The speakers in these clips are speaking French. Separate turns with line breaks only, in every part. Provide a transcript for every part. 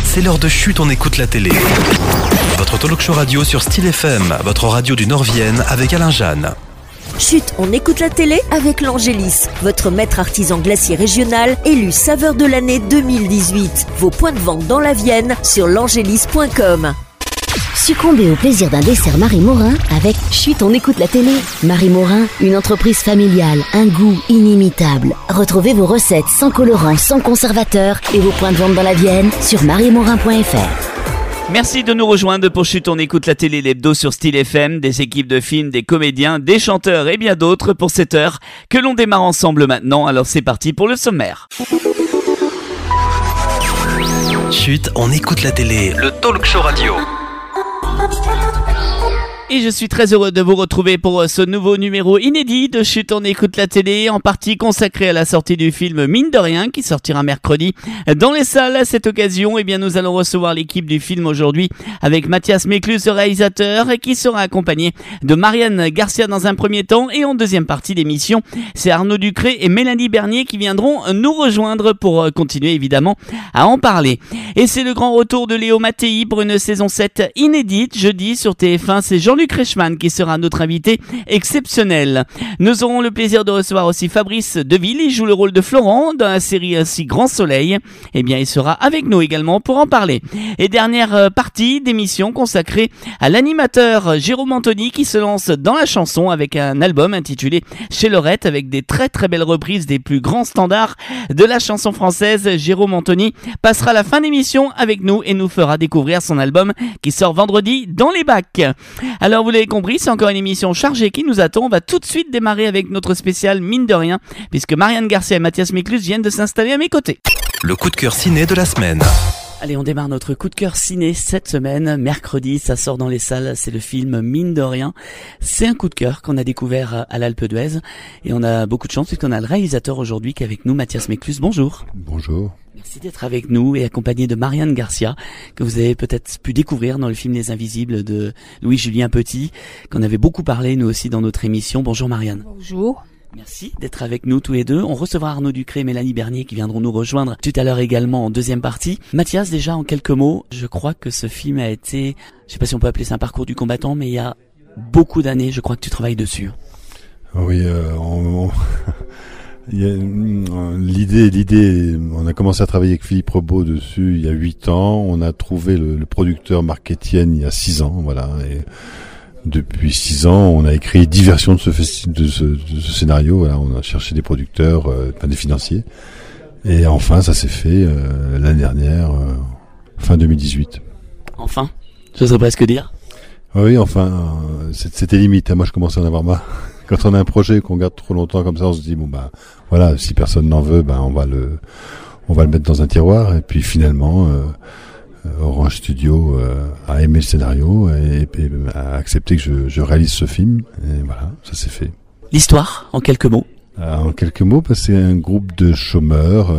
C'est l'heure de Chut, on écoute la télé. Votre talk show radio sur Style FM, votre radio du Nord-Vienne avec Alain Jeanne.
Chut, on écoute la télé avec l'Angélis, votre maître artisan glacier régional, élu saveur de l'année 2018. Vos points de vente dans la Vienne sur l'angélis.com.
Succombez au plaisir d'un dessert Marie Morin avec Chut, on écoute la télé. Marie Morin, une entreprise familiale, un goût inimitable. Retrouvez vos recettes sans colorant, sans conservateur et vos points de vente dans la Vienne sur mariemorin.fr.
Merci de nous rejoindre pour Chut, on écoute la télé, l'hebdo sur Style FM, des équipes de films, des comédiens, des chanteurs et bien d'autres pour cette heure que l'on démarre ensemble maintenant. Alors c'est parti pour le sommaire.
Chut, on écoute la télé, le talk show radio.
Et je suis très heureux de vous retrouver pour ce nouveau numéro inédit de Chut, on écoute la télé, en partie consacré à la sortie du film Mine de rien, qui sortira mercredi dans les salles. À cette occasion, eh bien, nous allons recevoir l'équipe du film aujourd'hui avec Mathias Méclus, le réalisateur, et qui sera accompagné de Marianne Garcia dans un premier temps. Et en deuxième partie d'émission, c'est Arnaud Ducré et Mélanie Bernier qui viendront nous rejoindre pour continuer évidemment à en parler. Et c'est le grand retour de Léo Mattei pour une saison 7 inédite, jeudi sur TF1. C'est Jean-Luc Reichmann qui sera notre invité exceptionnel. Nous aurons le plaisir de recevoir aussi Fabrice Deville. Il joue le rôle de Florent dans la série ainsi Grand Soleil. Eh bien, il sera avec nous également pour en parler. Et dernière partie d'émission consacrée à l'animateur Jérôme Anthony qui se lance dans la chanson avec un album intitulé Chez Lorette avec des très très belles reprises des plus grands standards de la chanson française. Jérôme Anthony passera la fin d'émission avec nous et nous fera découvrir son album qui sort vendredi dans les bacs. Alors vous l'avez compris, c'est encore une émission chargée qui nous attend. On va tout de suite démarrer avec notre spécial Mine de rien, puisque Marianne Garcia et Mathias Méclus viennent de s'installer à mes côtés.
Le coup de cœur ciné de la semaine.
Allez, on démarre notre coup de cœur ciné cette semaine. Mercredi, ça sort dans les salles, c'est le film Mine de rien. C'est un coup de cœur qu'on a découvert à l'Alpe d'Huez. Et on a beaucoup de chance puisqu'on a le réalisateur aujourd'hui qui est avec nous, Mathias Méclus. Bonjour.
Bonjour.
Merci d'être avec nous et accompagné de Marianne Garcia, que vous avez peut-être pu découvrir dans le film Les Invisibles de Louis-Julien Petit, qu'on avait beaucoup parlé nous aussi dans notre émission. Bonjour Marianne.
Bonjour.
Merci d'être avec nous tous les deux. On recevra Arnaud Ducré et Mélanie Bernier qui viendront nous rejoindre tout à l'heure également en deuxième partie. Mathias, déjà en quelques mots, je crois que ce film a été, je sais pas si on peut appeler ça un parcours du combattant, mais il y a beaucoup d'années, je crois que tu travailles dessus.
Oui, il y a l'idée, on a commencé à travailler avec Philippe Rebaud dessus il y a 8 ans. On a trouvé le producteur Marc Etienne il y a 6 ans, voilà. Et depuis 6 ans, on a écrit 10 versions de ce scénario. Voilà, on a cherché des producteurs, des financiers. Et enfin, ça s'est fait l'année dernière, fin 2018.
Enfin, j'oserais presque dire.
Oui, enfin, c'était limite. Moi, je commençais à en avoir marre. Quand on a un projet qu'on garde trop longtemps comme ça, on se dit bon bah voilà, si personne n'en veut, on va le mettre dans un tiroir. Et puis finalement, Orange Studio a aimé le scénario et a accepté que je réalise ce film. Et voilà, ça s'est fait.
L'histoire, en quelques mots.
En quelques mots, c'est un groupe de chômeurs.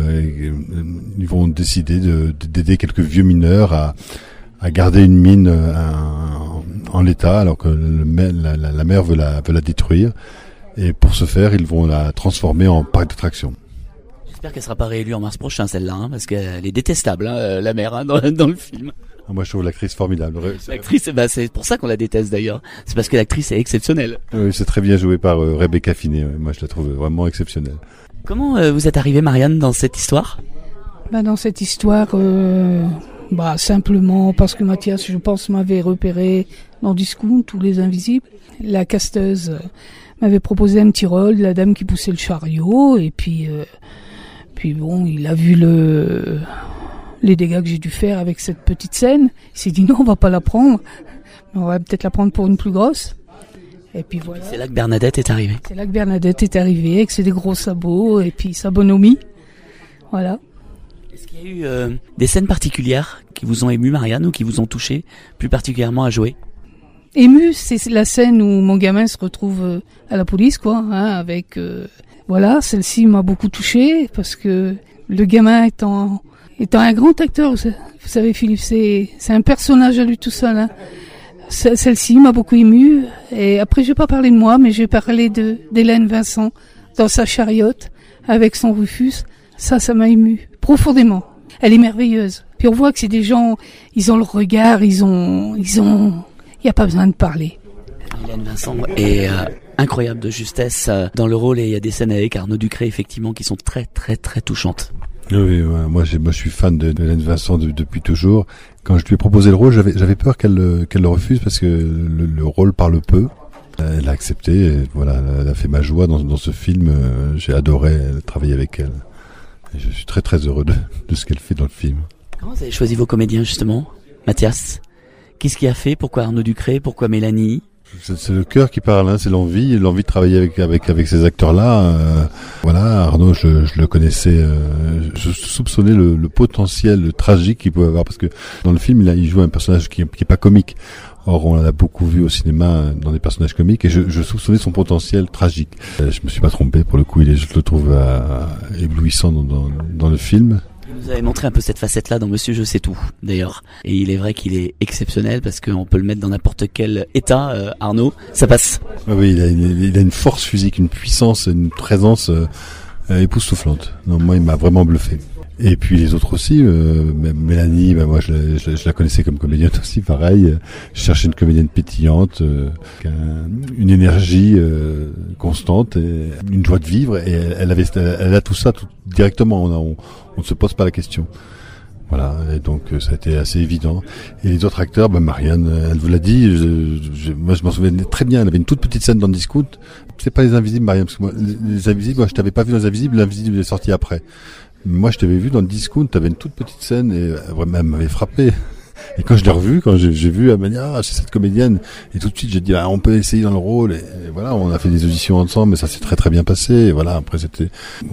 Ils vont décider d'aider quelques vieux mineurs à garder une mine en l'état, alors que la mer veut la détruire. Et pour ce faire, ils vont la transformer en parc d'attractions.
J'espère qu'elle sera pas réélue en mars prochain, celle-là, parce qu'elle est détestable, la mer, dans le film.
Moi, je trouve l'actrice formidable.
L'actrice, c'est pour ça qu'on la déteste d'ailleurs. C'est parce que l'actrice est exceptionnelle.
Oui, c'est très bien joué par Rebecca Finet. Moi, je la trouve vraiment exceptionnelle.
Comment vous êtes arrivée, Marianne, dans cette histoire ?
Dans cette histoire, simplement parce que Mathias, je pense, m'avait repéré dans Discount ou Les Invisibles. La casteuse m'avait proposé un petit rôle, la dame qui poussait le chariot, et puis bon, il a vu les dégâts que j'ai dû faire avec cette petite scène. Il s'est dit non, on va pas la prendre, on va peut-être la prendre pour une plus grosse. Et puis voilà.
C'est là que Bernadette est arrivée.
C'est là que Bernadette est arrivée avec ses gros sabots et puis sa bonhomie. Voilà.
Est-ce qu'il y a eu des scènes particulières qui vous ont ému, Marianne, ou qui vous ont touché plus particulièrement à jouer ?
Ému, c'est la scène où mon gamin se retrouve à la police, avec voilà, celle-ci m'a beaucoup touchée parce que le gamin étant un grand acteur, vous savez Philippe, c'est un personnage à lui tout seul. Hein. Celle-ci m'a beaucoup ému. Et après, je vais pas parler de moi, mais je vais parler d'Hélène Vincent dans sa chariote avec son Rufus. Ça m'a ému profondément. Elle est merveilleuse. Puis on voit que c'est des gens, ils ont le regard, il y a pas besoin de parler.
Hélène Vincent est incroyable de justesse dans le rôle et il y a des scènes avec Arnaud Ducré effectivement qui sont très très très touchantes.
Oui, ouais, moi je suis fan de Hélène Vincent depuis toujours. Quand je lui ai proposé le rôle, j'avais peur qu'elle le refuse parce que le rôle parle peu. Elle a accepté, et voilà, elle a fait ma joie dans ce film. J'ai adoré travailler avec elle. Et je suis très très heureux de ce qu'elle fait dans le film.
Comment vous avez choisi vos comédiens justement, Mathias? Qu'est-ce qui a fait? Pourquoi Arnaud Ducré? Pourquoi Mélanie?
C'est le cœur qui parle, hein, c'est l'envie de travailler avec ces acteurs-là. Voilà, Arnaud, je le connaissais, je soupçonnais le potentiel tragique qu'il pouvait avoir parce que dans le film, il joue un personnage qui est pas comique. Or, on l'a beaucoup vu au cinéma dans des personnages comiques et je soupçonnais son potentiel tragique. Je me suis pas trompé pour le coup, je le trouve éblouissant dans le film.
Vous avez montré un peu cette facette-là dans Monsieur Je sais tout, d'ailleurs. Et il est vrai qu'il est exceptionnel parce qu'on peut le mettre dans n'importe quel état, Arnaud. Ça passe.
Oui, il a une force physique, une puissance, une présence époustouflante. Non, moi, il m'a vraiment bluffé. Et puis les autres aussi, Mélanie, moi je la connaissais comme comédienne aussi, pareil. Je cherchais une comédienne pétillante, une énergie constante, et une joie de vivre. Et elle a tout ça directement. On ne se pose pas la question. Voilà, et donc ça a été assez évident. Et les autres acteurs, Marianne, elle vous l'a dit, moi je m'en souviens très bien, elle avait une toute petite scène dans Discount. C'est pas Les Invisibles, Marianne, parce que moi, Les Invisibles, moi je t'avais pas vu dans Les Invisibles, l'Invisible est sorti après. Moi je t'avais vu dans Discount, t'avais une toute petite scène et vraiment elle m'avait frappé. Et quand je l'ai revue, quand j'ai vu, elle m'a dit c'est cette comédienne. Et tout de suite j'ai dit on peut essayer dans le rôle. Et voilà, on a fait des auditions ensemble, mais ça s'est très très bien passé. Et voilà, après c'était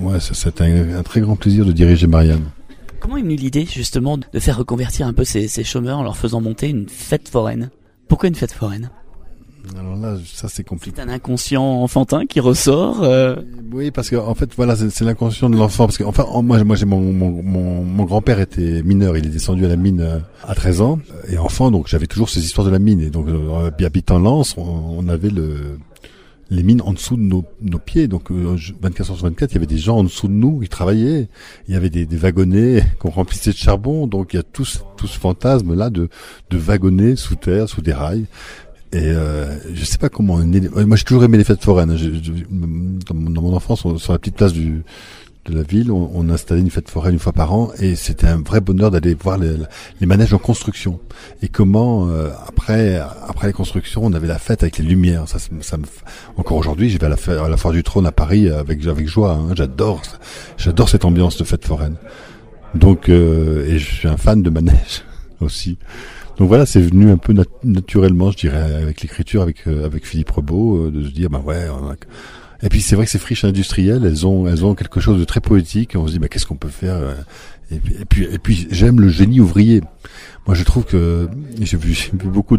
un très grand plaisir de diriger Marianne.
Comment est venue l'idée justement de faire reconvertir un peu ces chômeurs en leur faisant monter une fête foraine? Pourquoi une fête foraine?
Alors là, ça c'est compliqué.
C'est un inconscient enfantin qui ressort.
Oui, parce que en fait, voilà, c'est l'inconscient de l'enfant. Parce que enfin, moi, j'ai mon grand-père était mineur. Il est descendu à la mine à 13 ans et enfant, donc j'avais toujours ces histoires de la mine. Et donc, habitant Lens, on avait les mines en dessous de nos pieds. Donc 24 heures sur 24, il y avait des gens en dessous de nous qui travaillaient. Il y avait des wagonnets qu'on remplissait de charbon. Donc il y a tout ce fantasme là de wagonner sous terre, sous des rails. Et je sais pas comment moi j'ai toujours aimé les fêtes foraines. Dans mon enfance, sur la petite place de la ville, on installait une fête foraine une fois par an et c'était un vrai bonheur d'aller voir les manèges en construction. Et comment après les constructions, on avait la fête avec les lumières. Ça encore aujourd'hui, je vais à la Foire du Trône à Paris avec joie. Hein. J'adore cette ambiance de fête foraine. Donc et je suis un fan de manège aussi. Donc voilà, c'est venu un peu naturellement, je dirais, avec l'écriture, avec Philippe Rebaud, de se dire, Et puis c'est vrai que ces friches industrielles, elles ont quelque chose de très poétique. Et on se dit, qu'est-ce qu'on peut faire? Et puis j'aime le génie ouvrier. Moi, je trouve que j'ai vu beaucoup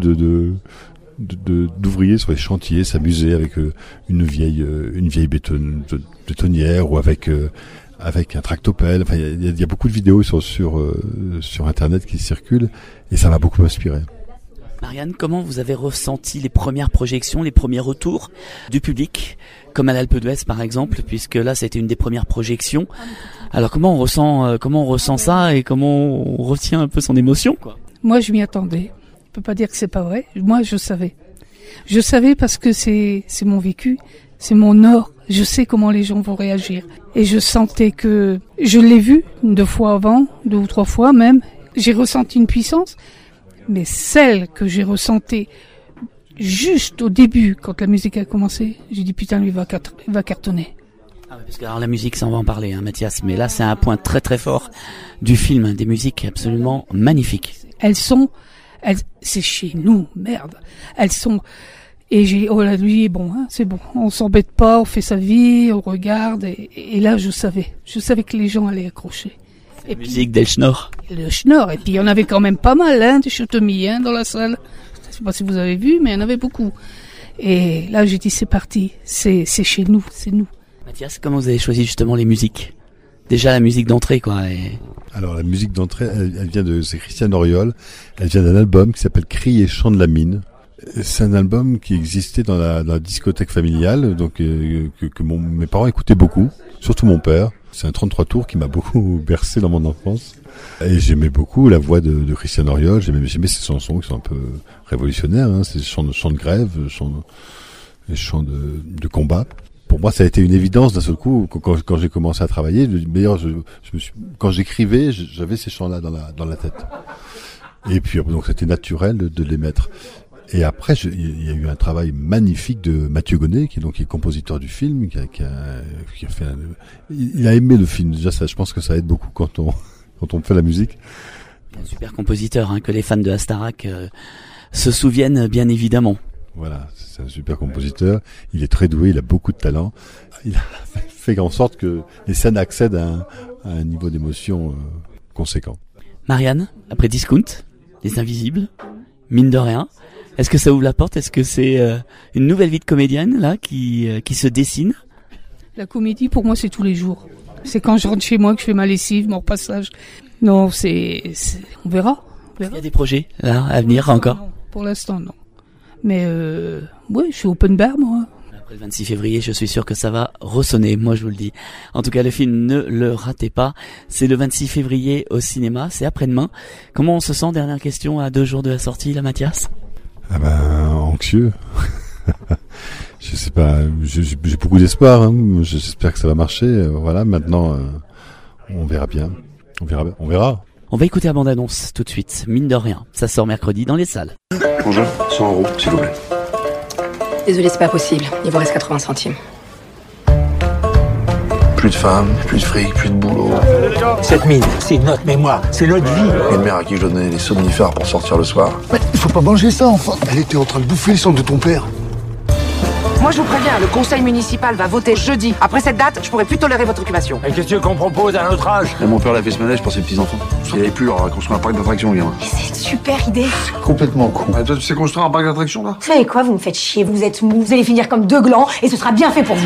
d'ouvriers sur les chantiers s'amuser avec une vieille bétonnière ou avec un tractopelle. Enfin, il y a beaucoup de vidéos sur Internet qui circulent et ça m'a beaucoup inspiré.
Marianne, comment vous avez ressenti les premières projections, les premiers retours du public, comme à l'Alpe d'Huez par exemple, puisque là c'était une des premières projections. Alors comment on ressent ça et comment on retient un peu son émotion, quoi?
Moi je m'y attendais. Je peux pas dire que c'est pas vrai. Moi je savais. Je savais parce que c'est mon vécu, c'est mon nord. Je sais comment les gens vont réagir. Et je sentais que je l'ai vu 2 fois avant, 2 ou 3 fois même. J'ai ressenti une puissance, mais celle que j'ai ressentie juste au début, quand la musique a commencé, j'ai dit putain, lui va cartonner.
Ah oui, parce que alors la musique, ça on va en parler, Mathias. Mais là, c'est un point très très fort du film, des musiques absolument magnifiques.
C'est chez nous, merde. Elles sont. Et j'ai dit, oh là, lui, bon, c'est bon, on s'embête pas, on fait sa vie, on regarde, et là, je savais que les gens allaient accrocher.
Et musique d'El Schnorr.
Le Schnorr, et puis il y en avait quand même pas mal, des chotomis, dans la salle. Je sais pas si vous avez vu, mais il y en avait beaucoup. Et là, j'ai dit, c'est parti, c'est chez nous, c'est nous.
Mathias, comment vous avez choisi justement les musiques? Déjà la musique d'entrée, quoi.
Alors la musique d'entrée, elle vient c'est Christiane Auriol, elle vient d'un album qui s'appelle Cris et chants de la mine. C'est un album qui existait dans la discothèque familiale, donc que mes parents écoutaient beaucoup, surtout mon père. C'est un 33 tours qui m'a beaucoup bercé dans mon enfance. Et j'aimais beaucoup la voix de Christian Oriol. J'aimais ces chansons qui sont un peu révolutionnaires. Hein. C'est des chants de grève, des chants de combat. Pour moi, ça a été une évidence d'un seul coup. Quand j'ai commencé à travailler, d'ailleurs, quand j'écrivais, j'avais ces chants-là dans la tête. Et puis, donc, c'était naturel de les mettre. Et après, il y a eu un travail magnifique de Mathieu Gonnet, qui est compositeur du film, qui a fait il a aimé le film. Déjà, ça, je pense que ça aide beaucoup quand on fait la musique.
Un super compositeur, hein, que les fans de Astarac se souviennent bien évidemment.
Voilà, c'est un super compositeur. Il est très doué, il a beaucoup de talent. Il a fait en sorte que les scènes accèdent à un niveau d'émotion conséquent.
Marianne, après Discount, Les Invisibles, mine de rien, est-ce que ça ouvre la porte? Est-ce que c'est une nouvelle vie de comédienne là qui se dessine?
La comédie, pour moi, c'est tous les jours. C'est quand je rentre chez moi que je fais ma lessive, mon repassage. Non, on verra.
Il y a des projets là à venir encore?
Non, pour l'instant, non. Mais oui, je suis open bar, moi.
Après le 26 février, je suis sûr que ça va ressonner, moi je vous le dis. En tout cas, le film, ne le ratez pas. C'est le 26 février au cinéma, c'est après-demain. Comment on se sent, dernière question, à 2 jours de la sortie, là, Mathias?
Ah ben, anxieux. Je sais pas, j'ai beaucoup d'espoir, hein. J'espère que ça va marcher. Voilà, maintenant, on verra bien. On verra.
On va écouter la bande-annonce tout de suite, mine de rien. Ça sort mercredi dans les salles.
Bonjour, 100 €, s'il vous plaît.
Désolé, c'est pas possible. Il vous reste 80 centimes.
Plus de femmes, plus de fric, plus de boulot.
Cette mine, c'est notre mémoire, c'est notre vie.
Une mère à qui je dois donner des somnifères pour sortir le soir.
Mais il faut pas manger ça, enfin. Elle était en train de bouffer le sang de ton père.
Moi, je vous préviens, le conseil municipal va voter jeudi. Après cette date, je pourrai plus tolérer votre occupation.
Et qu'est-ce que tu veux qu'on propose à notre âge?
Et mon père l'a fait ce manège pour ses petits-enfants. Il avait plus à construire un parc d'attractions, gamin.
C'est une super idée.
Complètement con. Toi, tu sais construire un parc d'attractions, là?
Vous savez quoi, vous me faites chier, vous êtes mou, vous allez finir comme 2 glands et ce sera bien fait pour vous.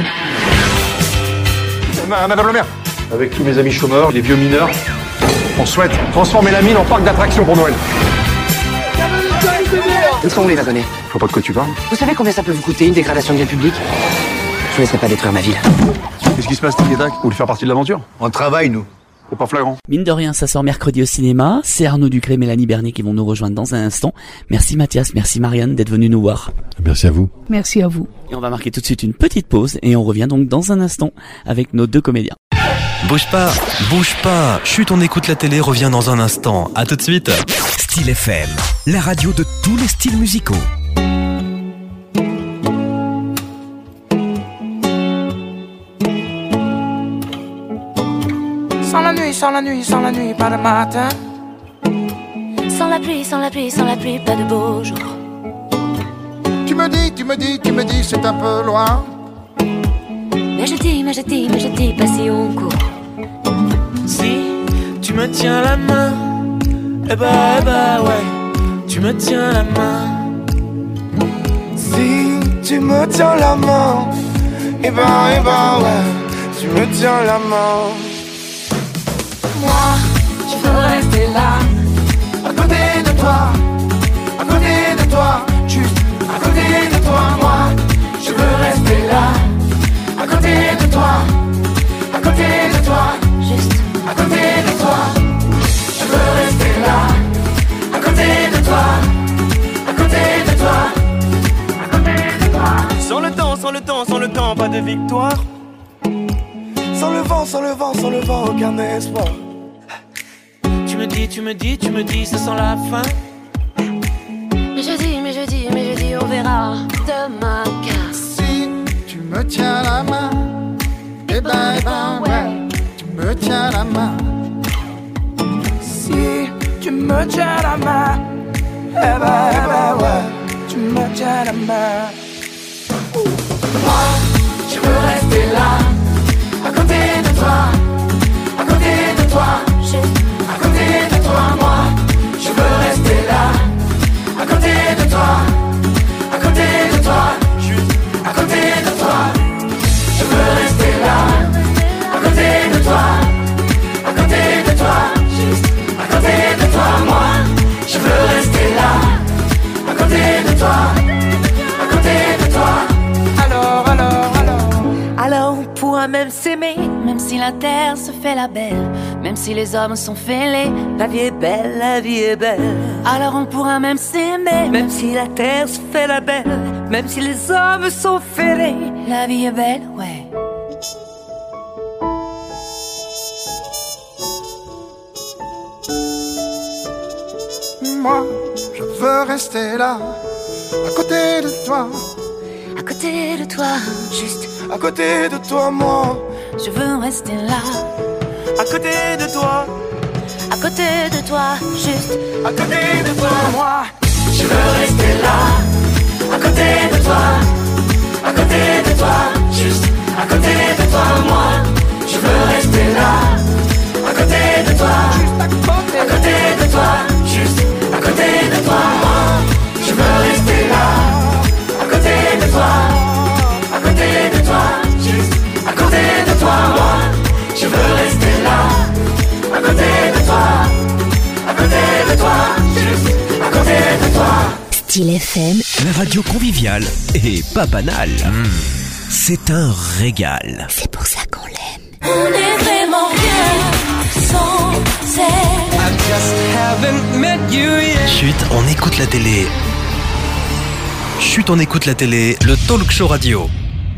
Madame le maire, avec tous mes amis chômeurs, les vieux mineurs, on souhaite transformer la mine en parc d'attractions pour Noël.
Qu'est-ce qu'on voulait la donner?
Je vois pas de quoi tu parles.
Vous savez combien ça peut vous coûter, une dégradation de bien public? Je ne laisserai pas détruire ma ville.
Qu'est-ce qui se passe, Tic et Tac? Vous voulez faire partie de l'aventure?
On travaille, nous.
C'est pas flagrant.
Mine de rien, ça sort mercredi au cinéma. C'est Arnaud Ducré et Mélanie Bernier qui vont nous rejoindre dans un instant. Merci Mathias, merci Marianne d'être venus nous voir.
Merci à vous.
Merci à vous.
Et on va marquer tout de suite une petite pause et on revient donc dans un instant avec nos 2 comédiens.
Bouge pas. Chut, on écoute la télé, revient dans un instant. À tout de suite.
Style FM, la radio de tous les styles musicaux.
Sans la nuit, pas de matin.
Sans la pluie, pas de beau jour.
Tu me dis, c'est un peu loin.
Mais je dis, pas si on court.
Si tu me tiens la main, eh bah ouais, tu me tiens la main.
Si tu me tiens la main, eh bah ouais, tu me tiens la main.
Moi, je veux rester là,
à côté de toi, juste à côté de toi. Moi, je veux rester là, à côté de toi,
juste
à côté de toi. Je veux rester là, à côté de toi, à côté de toi.
Sans le temps, pas de victoire.
Sans le vent, aucun espoir.
Tu me dis, ça sent la fin.
Mais je dis, on verra demain. Car
si tu me tiens la main, eh ben ouais, tu me tiens la main. Si tu me tiens la main, eh ben ouais, tu me tiens la main. Moi, je veux rester là, à côté de toi,
juste
à côté de toi. Moi, je veux rester là, à côté de toi, juste à côté de toi. Je veux rester là, à côté de toi, juste à côté de toi. Moi, je veux rester là, à côté de toi,
Alors,
alors on pourra même s'aimer, même si la terre se fait la belle, même si les hommes sont fêlés. La vie est belle, la vie est belle. Alors on pourra même s'aimer, même si la terre se fait la belle, même si les hommes sont fêlés. La vie est belle, ouais.
Moi, je veux rester là, à côté de toi.
À côté de toi, juste
à côté de toi, moi.
Je veux rester là,
à côté de toi.
à côté de toi, juste
à côté de toi, moi.
Je veux rester là, à côté de toi, à côté de toi, juste à côté de toi, moi. Je veux rester là, à côté de toi, à côté de toi, juste à côté de toi, moi. Je veux rester là, à côté de toi, à côté de toi, juste à côté de toi, moi. Je veux rester là, à côté de toi, à côté de toi, juste à côté de toi.
Style FM,
La radio conviviale et pas banale. C'est un régal.
c'est pour ça qu'on l'aime.
On est vraiment bien sans elle.
I just haven't met you yet.
Chut, on écoute la télé. Chut, on écoute la télé, le talk show radio.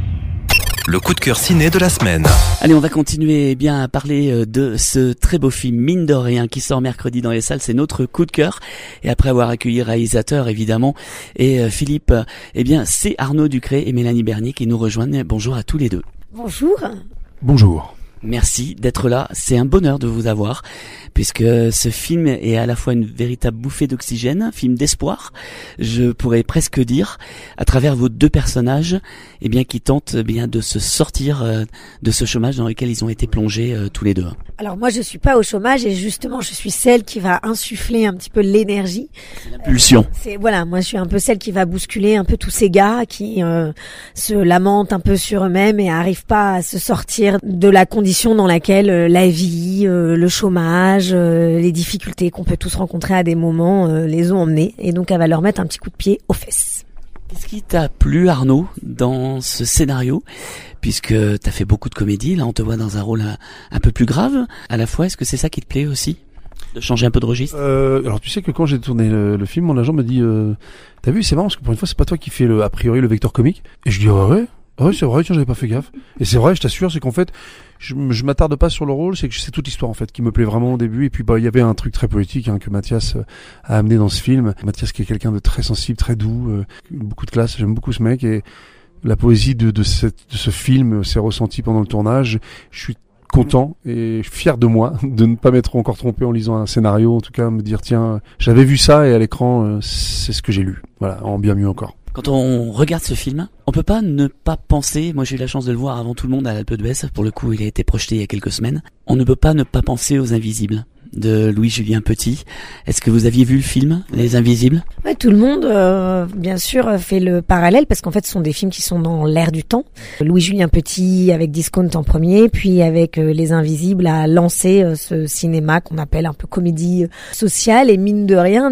Le coup de cœur ciné de la semaine.
Allez, on va continuer à parler de ce très beau film Mine de rien qui sort mercredi dans les salles. C'est notre coup de cœur. Et après avoir accueilli réalisateur évidemment et Philippe, c'est Arnaud Ducré et Mélanie Bernier qui nous rejoignent. Bonjour à tous les deux.
Bonjour.
Bonjour.
Merci d'être là. C'est un bonheur de vous avoir puisque ce film est à la fois une véritable bouffée d'oxygène, un film d'espoir, je pourrais presque dire, à travers vos deux personnages, qui tentent de se sortir de ce chômage dans lequel ils ont été plongés tous les deux.
Alors moi je suis pas au chômage et justement je suis celle qui va insuffler un petit peu l'énergie.
L'impulsion.
Moi je suis un peu celle qui va bousculer un peu tous ces gars qui se lamentent un peu sur eux-mêmes et arrivent pas à se sortir de la condition dans laquelle la vie, le chômage, les difficultés qu'on peut tous rencontrer à des moments les ont emmenés, et donc elle va leur mettre un petit coup de pied aux fesses.
Qu'est-ce qui t'a plu, Arnaud, dans ce scénario? Puisque t'as fait beaucoup de comédie, là on te voit dans un rôle un peu plus grave à la fois. Est-ce que c'est ça qui te plaît aussi, de changer un peu de registre?
Alors tu sais que quand j'ai tourné le film, mon agent m'a dit t'as vu, c'est marrant parce que pour une fois c'est pas toi qui fais a priori le vecteur comique. Et je dis ouais c'est vrai, tiens, j'avais pas fait gaffe. Et c'est vrai, je t'assure, c'est qu'en fait je m'attarde pas sur le rôle, c'est que c'est toute l'histoire en fait qui me plaît vraiment au début. Et puis il y avait un truc très poétique que Mathias a amené dans ce film. Mathias qui est quelqu'un de très sensible, très doux, beaucoup de classe, j'aime beaucoup ce mec, et la poésie de ce film s'est ressentie pendant le tournage. Je suis content et fier de moi de ne pas m'être encore trompé en lisant un scénario, en tout cas me dire tiens, j'avais vu ça et à l'écran c'est ce que j'ai lu. Voilà, en bien mieux encore.
Quand on regarde ce film, on peut pas ne pas penser, moi j'ai eu la chance de le voir avant tout le monde à l'Alpe d'Huez, pour le coup il a été projeté il y a quelques semaines, on ne peut pas ne pas penser aux Invisibles de Louis-Julien Petit. Est-ce que vous aviez vu le film Les Invisibles?
Ouais, tout le monde, bien sûr, fait le parallèle parce qu'en fait, ce sont des films qui sont dans l'air du temps. Louis-Julien Petit avec Discount en premier, puis avec Les Invisibles a lancé ce cinéma qu'on appelle un peu comédie sociale, et mine de rien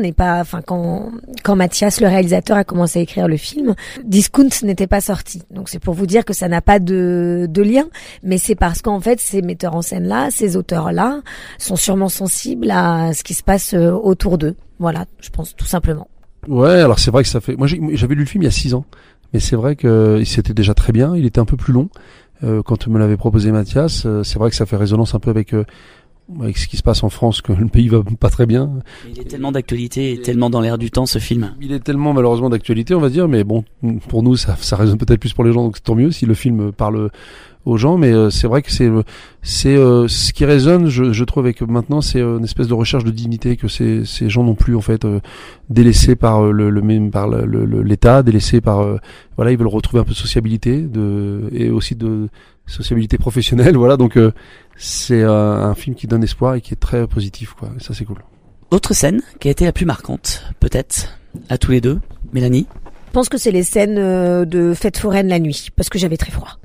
quand Mathias, le réalisateur, a commencé à écrire le film, Discount n'était pas sorti. Donc c'est pour vous dire que ça n'a pas de lien, mais c'est parce qu'en fait, ces metteurs en scène-là, ces auteurs-là sont sûrement sensibles à ce qui se passe autour d'eux. Voilà, je pense tout simplement.
Ouais, alors c'est vrai que ça fait... Moi j'avais lu le film il y a 6 ans, mais c'est vrai que c'était déjà très bien, il était un peu plus long quand me l'avait proposé Mathias. C'est vrai que ça fait résonance un peu avec ce qui se passe en France, que le pays va pas très bien.
Il est tellement d'actualité et tellement dans l'air du temps ce film.
Il est tellement malheureusement d'actualité, on va dire, mais bon, pour nous ça résonne peut-être plus pour les gens, donc tant mieux si le film parle aux gens, mais c'est vrai que c'est ce qui résonne, je trouve, avec maintenant, c'est une espèce de recherche de dignité que ces gens n'ont plus en fait, délaissés par l'État, délaissés par ils veulent retrouver un peu de sociabilité et aussi de sociabilité professionnelle, voilà, donc c'est un film qui donne espoir et qui est très positif, quoi, et ça c'est cool.
Autre scène qui a été la plus marquante, peut-être, à tous les deux, Mélanie?
Je pense que c'est les scènes de fête foraine la nuit, parce que j'avais très froid.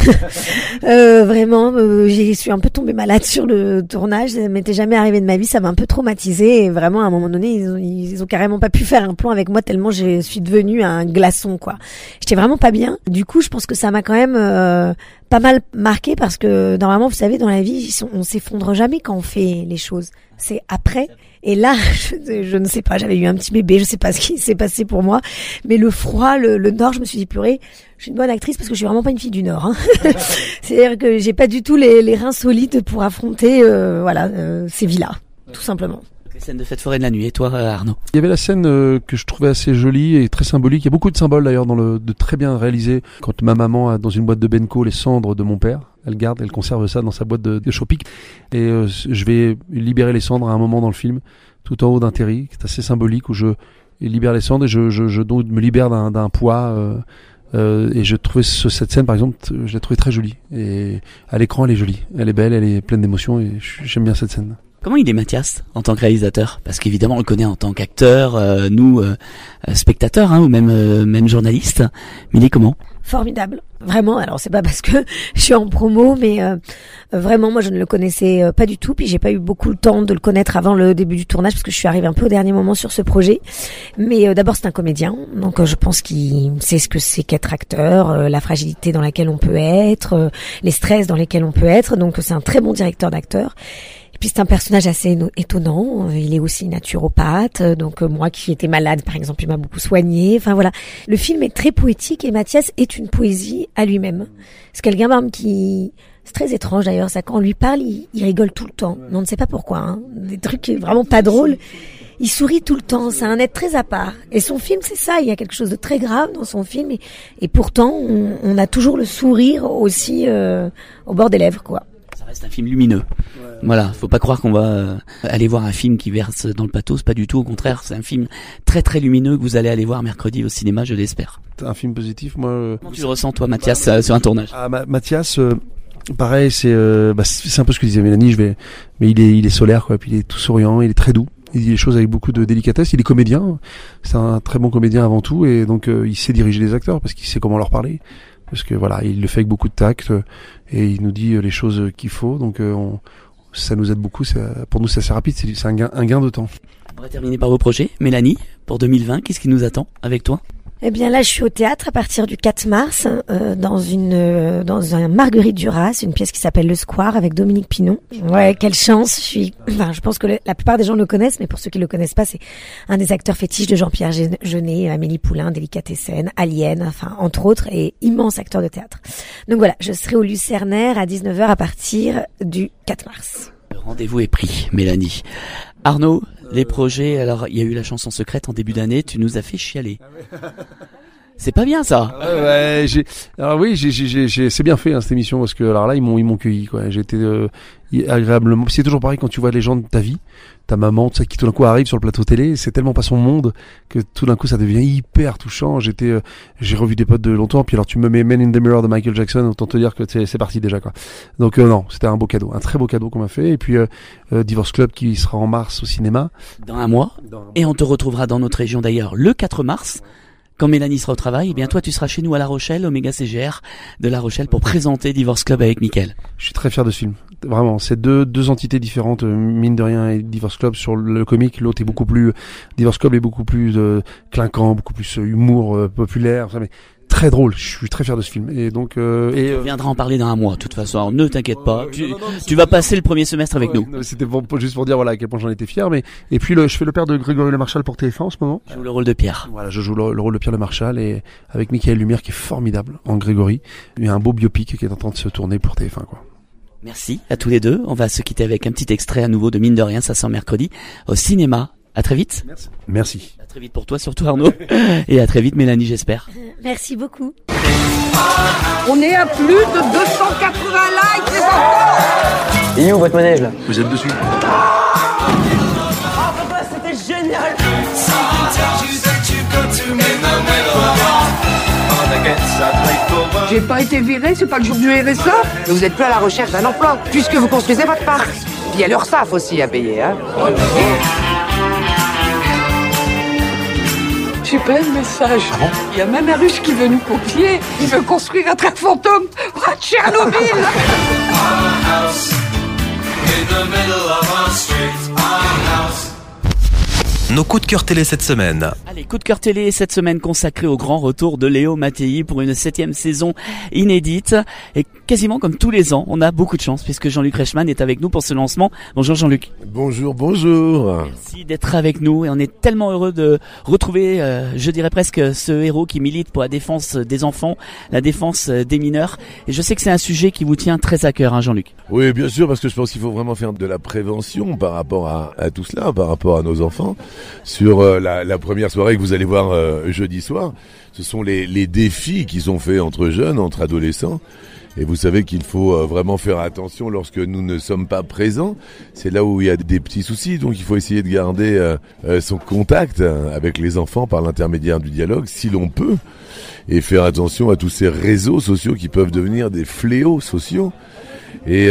Vraiment, j'y suis un peu tombée malade sur le tournage. Ça m'était jamais arrivé de ma vie, ça m'a un peu traumatisée. Et vraiment, à un moment donné, ils ont carrément pas pu faire un plan avec moi tellement je suis devenue un glaçon, quoi. J'étais vraiment pas bien. Du coup, je pense que ça m'a quand même pas mal marqué parce que normalement, vous savez, dans la vie, on s'effondre jamais quand on fait les choses. C'est après. Et là, je ne sais pas, j'avais eu un petit bébé, je sais pas ce qui s'est passé pour moi, mais le froid, le Nord, je me suis dit purée, je suis une bonne actrice parce que je suis vraiment pas une fille du Nord. Hein. C'est-à-dire que j'ai pas du tout les reins solides pour affronter ces vies-là, tout simplement.
Les scènes de fête forêt de la nuit. Et toi, Arnaud?
Il y avait la scène que je trouvais assez jolie et très symbolique. Il y a beaucoup de symboles d'ailleurs de très bien réalisés. Quand ma maman a dans une boîte de Benko les cendres de mon père, elle conserve ça dans sa boîte de Chopic. Et je vais libérer les cendres à un moment dans le film, tout en haut d'un terri, qui est assez symbolique, où je libère les cendres et je donc me libère d'un poids. Et je trouvais cette scène, par exemple, je la trouvais très jolie. Et à l'écran, elle est jolie, elle est belle, elle est pleine d'émotions et j'aime bien cette scène.
Comment il est Mathias en tant que réalisateur? Parce qu'évidemment on le connaît en tant qu'acteur, nous spectateurs ou même journalistes. Mais il est comment?
Formidable, vraiment. Alors c'est pas parce que je suis en promo, mais vraiment moi je ne le connaissais pas du tout. Puis j'ai pas eu beaucoup le temps de le connaître avant le début du tournage parce que je suis arrivée un peu au dernier moment sur ce projet. Mais d'abord c'est un comédien, donc je pense qu'il sait ce que c'est qu'être acteur, la fragilité dans laquelle on peut être, les stress dans lesquels on peut être. Donc c'est un très bon directeur d'acteur. Puis c'est un personnage assez étonnant, il est aussi naturopathe, donc moi qui étais malade par exemple, il m'a beaucoup soigné, enfin voilà. Le film est très poétique et Mathias est une poésie à lui-même. C'est quelqu'un c'est très étrange d'ailleurs, ça quand on lui parle, il rigole tout le temps, mais on ne sait pas pourquoi, des trucs vraiment pas drôles. Il sourit tout le temps, c'est un être très à part. Et son film, c'est ça, il y a quelque chose de très grave dans son film et pourtant on a toujours le sourire aussi au bord des lèvres, quoi.
C'est un film lumineux. Ouais. Voilà, faut pas croire qu'on va aller voir un film qui verse dans le pathos, pas du tout, au contraire, c'est un film très très lumineux que vous allez aller voir mercredi au cinéma, je l'espère.
Un film positif, moi.
Comment tu le ressens toi, Mathias, sur un tournage?
Mathias, pareil, c'est un peu ce que disait Mélanie, mais il est solaire quoi, puis il est tout souriant, il est très doux. Il dit les choses avec beaucoup de délicatesse, il est comédien, c'est un très bon comédien avant tout et donc il sait diriger les acteurs parce qu'il sait comment leur parler. Parce que voilà, il le fait avec beaucoup de tact et il nous dit les choses qu'il faut. Donc ça nous aide beaucoup. Pour nous, c'est assez rapide. C'est un gain de temps.
On va terminer par vos projets. Mélanie, pour 2020, qu'est-ce qui nous attend avec toi?
Eh bien là, je suis au théâtre à partir du 4 mars dans un Marguerite Duras, une pièce qui s'appelle Le Square avec Dominique Pinon. Ouais, quelle chance. Je pense que la plupart des gens le connaissent, mais pour ceux qui le connaissent pas, c'est un des acteurs fétiches de Jean-Pierre Jeunet, Amélie Poulain, Délicatessen, Alien, enfin entre autres, et immense acteur de théâtre. Donc voilà, je serai au Lucernaire à 19h à partir du 4 mars.
Le rendez-vous est pris, Mélanie. Arnaud, les projets, alors il y a eu la chanson secrète en début d'année, tu nous as fait chialer. C'est pas bien ça.
Ouais, c'est bien fait cette émission parce que alors là ils m'ont cueilli quoi. J'ai été agréablement. C'est toujours pareil quand tu vois les gens de ta vie, ta maman, tout ça qui tout d'un coup arrive sur le plateau télé, c'est tellement pas son monde que tout d'un coup ça devient hyper touchant. J'ai revu des potes de longtemps, puis alors tu me mets Men in the Mirror de Michael Jackson, autant te dire que c'est parti déjà quoi. Donc non, c'était un beau cadeau, un très beau cadeau qu'on m'a fait. Et puis Divorce Club qui sera en mars au cinéma.
Dans un mois. Et on te retrouvera dans notre région d'ailleurs le 4 mars. Quand Mélanie sera au travail, eh bien toi tu seras chez nous à La Rochelle, au Méga CGR de La Rochelle pour présenter Divorce Club avec Mickaël.
Je suis très fier de ce film. Vraiment, c'est deux entités différentes, mine de rien, et Divorce Club sur le comique, l'autre est beaucoup plus, Divorce Club est beaucoup plus clinquant, beaucoup plus humour populaire, mais très drôle. Je suis très fier de ce film. Et donc,
on viendra en parler dans un mois. De toute façon, alors, ne t'inquiète pas. Tu vas passer le premier semestre avec nous.
C'était juste pour dire voilà à quel point j'en étais fier. Mais et puis je fais le père de Grégory Le Marchal pour TF1 en ce moment.
Je joue le rôle de Pierre.
Voilà, je joue le rôle de Pierre Le Marchal et avec Mickaël Lumière qui est formidable en Grégory. Il y a un beau biopic qui est en train de se tourner pour TF1 quoi.
Merci à tous les deux. On va se quitter avec un petit extrait à nouveau de Mine de rien. Ça sort mercredi au cinéma. À très vite.
Merci.
À très vite pour toi, surtout Arnaud. Et à très vite Mélanie, j'espère.
Merci beaucoup.
On est à plus de 280 likes, les enfants.
Et où votre manège là?
Vous êtes dessus.
Oh papa, c'était génial.
J'ai pas été viré, c'est pas le jour du RSA.
Mais vous êtes plus à la recherche d'un emploi, puisque vous construisez votre parc. Puis il y a l'URSSAF aussi à payer, hein.
J'ai pas le message.
Ah bon?
Il y a même un russe qui veut nous confier. Il veut construire un train fantôme à Tchernobyl.
Nos coups de cœur télé cette semaine.
Allez, coup de cœur télé cette semaine consacré au grand retour de Léo Mattei pour une 7e saison inédite. Et quasiment comme tous les ans, on a beaucoup de chance puisque Jean-Luc Reichmann est avec nous pour ce lancement. Bonjour Jean-Luc.
Bonjour.
Merci d'être avec nous et on est tellement heureux de retrouver, je dirais presque, ce héros qui milite pour la défense des enfants, la défense des mineurs. Et je sais que c'est un sujet qui vous tient très à cœur, hein, Jean-Luc.
Oui, bien sûr, parce que je pense qu'il faut vraiment faire de la prévention par rapport à tout cela, par rapport à nos enfants. Sur la première soirée que vous allez voir jeudi soir, ce sont les défis qui sont faits entre jeunes, entre adolescents. Et vous savez qu'il faut vraiment faire attention lorsque nous ne sommes pas présents. C'est là où il y a des petits soucis. Donc il faut essayer de garder son contact avec les enfants par l'intermédiaire du dialogue, si l'on peut. Et faire attention à tous ces réseaux sociaux qui peuvent devenir des fléaux sociaux. Et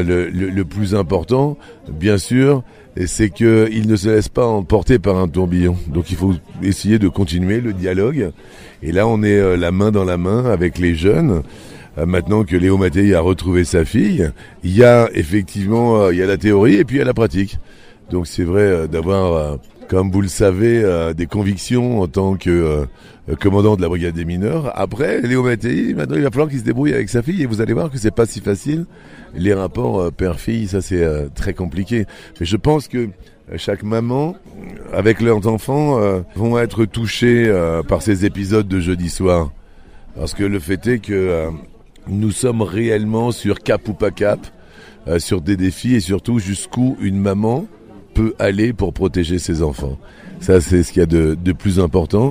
le plus important, bien sûr, c'est qu'il ne se laisse pas emporter par un tourbillon. Donc il faut essayer de continuer le dialogue. Et là, on est la main dans la main avec les jeunes. Maintenant que Léo Mattei a retrouvé sa fille, il y a effectivement il y a la théorie et puis il y a la pratique. Donc c'est vrai d'avoir, comme vous le savez, des convictions en tant que commandant de la brigade des mineurs. Après, Léo Mattei, maintenant il va falloir qu'il se débrouille avec sa fille et vous allez voir que c'est pas si facile. Les rapports père-fille, ça c'est très compliqué. Mais je pense que chaque maman, avec leurs enfants, vont être touchés par ces épisodes de jeudi soir. Parce que le fait est que nous sommes réellement sur cap ou pas cap, sur des défis et surtout jusqu'où une maman peut aller pour protéger ses enfants. Ça, c'est ce qu'il y a de plus important.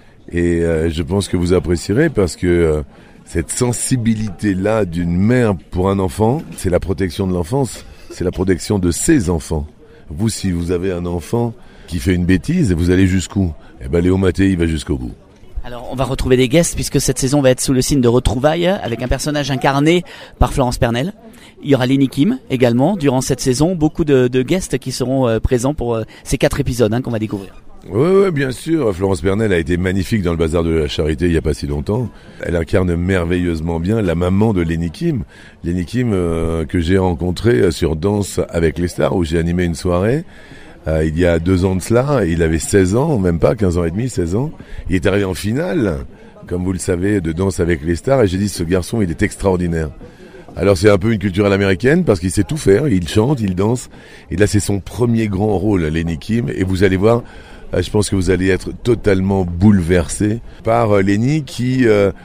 Et je pense que vous apprécierez parce que cette sensibilité-là d'une mère pour un enfant, c'est la protection de l'enfance, c'est la protection de ses enfants. Vous, si vous avez un enfant qui fait une bêtise, vous allez jusqu'où? Eh ben, Léo Mattei va jusqu'au bout.
Alors, on va retrouver des guests puisque cette saison va être sous le signe de retrouvailles avec un personnage incarné par Florence Pernel. Il y aura Lenny Kim également durant cette saison. Beaucoup de guests qui seront présents pour ces 4 épisodes qu'on va découvrir.
Oui, bien sûr. Florence Pernel a été magnifique dans le Bazar de la Charité il n'y a pas si longtemps. Elle incarne merveilleusement bien la maman de Lenny Kim. Lenny Kim que j'ai rencontré sur Danse avec les stars où j'ai animé une soirée. Il y a 2 ans de cela, il avait 16 ans, même pas, 15 ans et demi, 16 ans. Il est arrivé en finale, comme vous le savez, de Danse avec les stars, et j'ai dit, ce garçon, il est extraordinaire. Alors c'est un peu une culture à l'américaine, parce qu'il sait tout faire, il chante, il danse, et là c'est son premier grand rôle, Lenny Kim, et vous allez voir, je pense que vous allez être totalement bouleversé par Lenny qui,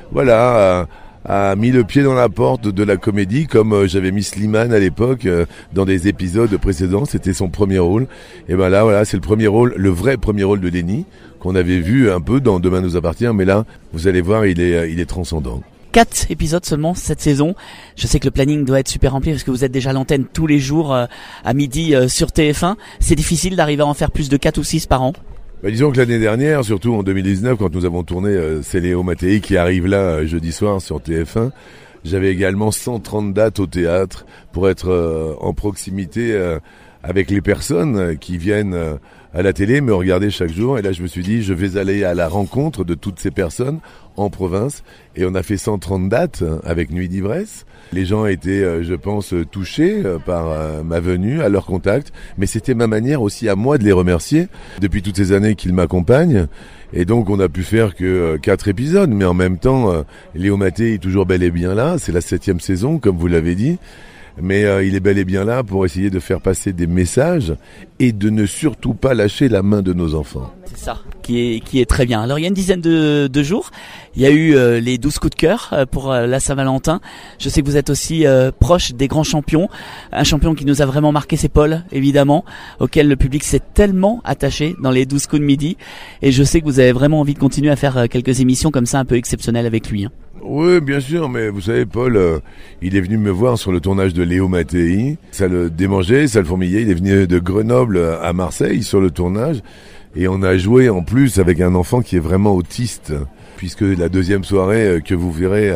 a mis le pied dans la porte de la comédie, comme j'avais mis Slimane à l'époque dans des épisodes précédents. C'était son premier rôle. Et ben là, voilà, c'est le premier rôle, le vrai premier rôle de Lenny qu'on avait vu un peu dans Demain nous appartient. Mais là, vous allez voir, il est transcendant.
4 épisodes seulement cette saison. Je sais que le planning doit être super rempli parce que vous êtes déjà à l'antenne tous les jours à midi sur TF1. C'est difficile d'arriver à en faire plus de 4 ou 6 par an.
Disons que l'année dernière, surtout en 2019, quand nous avons tourné, c'est Léo Mattei qui arrive là jeudi soir sur TF1. J'avais également 130 dates au théâtre pour être en proximité avec les personnes qui viennent à la télé, me regarder chaque jour. Et là, je me suis dit, je vais aller à la rencontre de toutes ces personnes en province. Et on a fait 130 dates avec Nuit d'ivresse. Les gens étaient, je pense, touchés par ma venue, à leur contact. Mais c'était ma manière aussi à moi de les remercier depuis toutes ces années qu'ils m'accompagnent. Et donc, on a pu faire que 4 épisodes. Mais en même temps, Léo Mattei est toujours bel et bien là. C'est la 7e saison, comme vous l'avez dit. Mais il est bel et bien là pour essayer de faire passer des messages et de ne surtout pas lâcher la main de nos enfants.
C'est ça qui est très bien. Alors il y a une dizaine de jours, il y a eu les 12 coups de cœur pour la Saint-Valentin. Je sais que vous êtes aussi proche des grands champions. Un champion qui nous a vraiment marqué, c'est Paul, évidemment, auquel le public s'est tellement attaché dans les 12 coups de midi. Et je sais que vous avez vraiment envie de continuer à faire quelques émissions comme ça un peu exceptionnelles avec lui.
Oui, bien sûr, mais vous savez, Paul, il est venu me voir sur le tournage de Léo Mattei. Ça le démangeait, ça le fourmillait. Il est venu de Grenoble à Marseille sur le tournage. Et on a joué en plus avec un enfant qui est vraiment autiste. Puisque la 2e soirée que vous verrez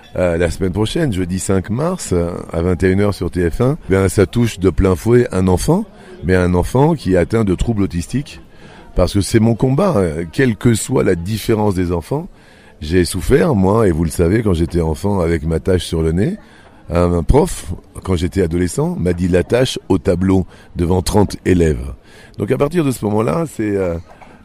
la semaine prochaine, jeudi 5 mars, à 21h sur TF1, ça touche de plein fouet un enfant, mais un enfant qui est atteint de troubles autistiques. Parce que c'est mon combat, quelle que soit la différence des enfants. J'ai souffert, moi, et vous le savez, quand j'étais enfant avec ma tache sur le nez. Un prof, quand j'étais adolescent, m'a dit la tâche au tableau devant 30 élèves. Donc à partir de ce moment-là, c'est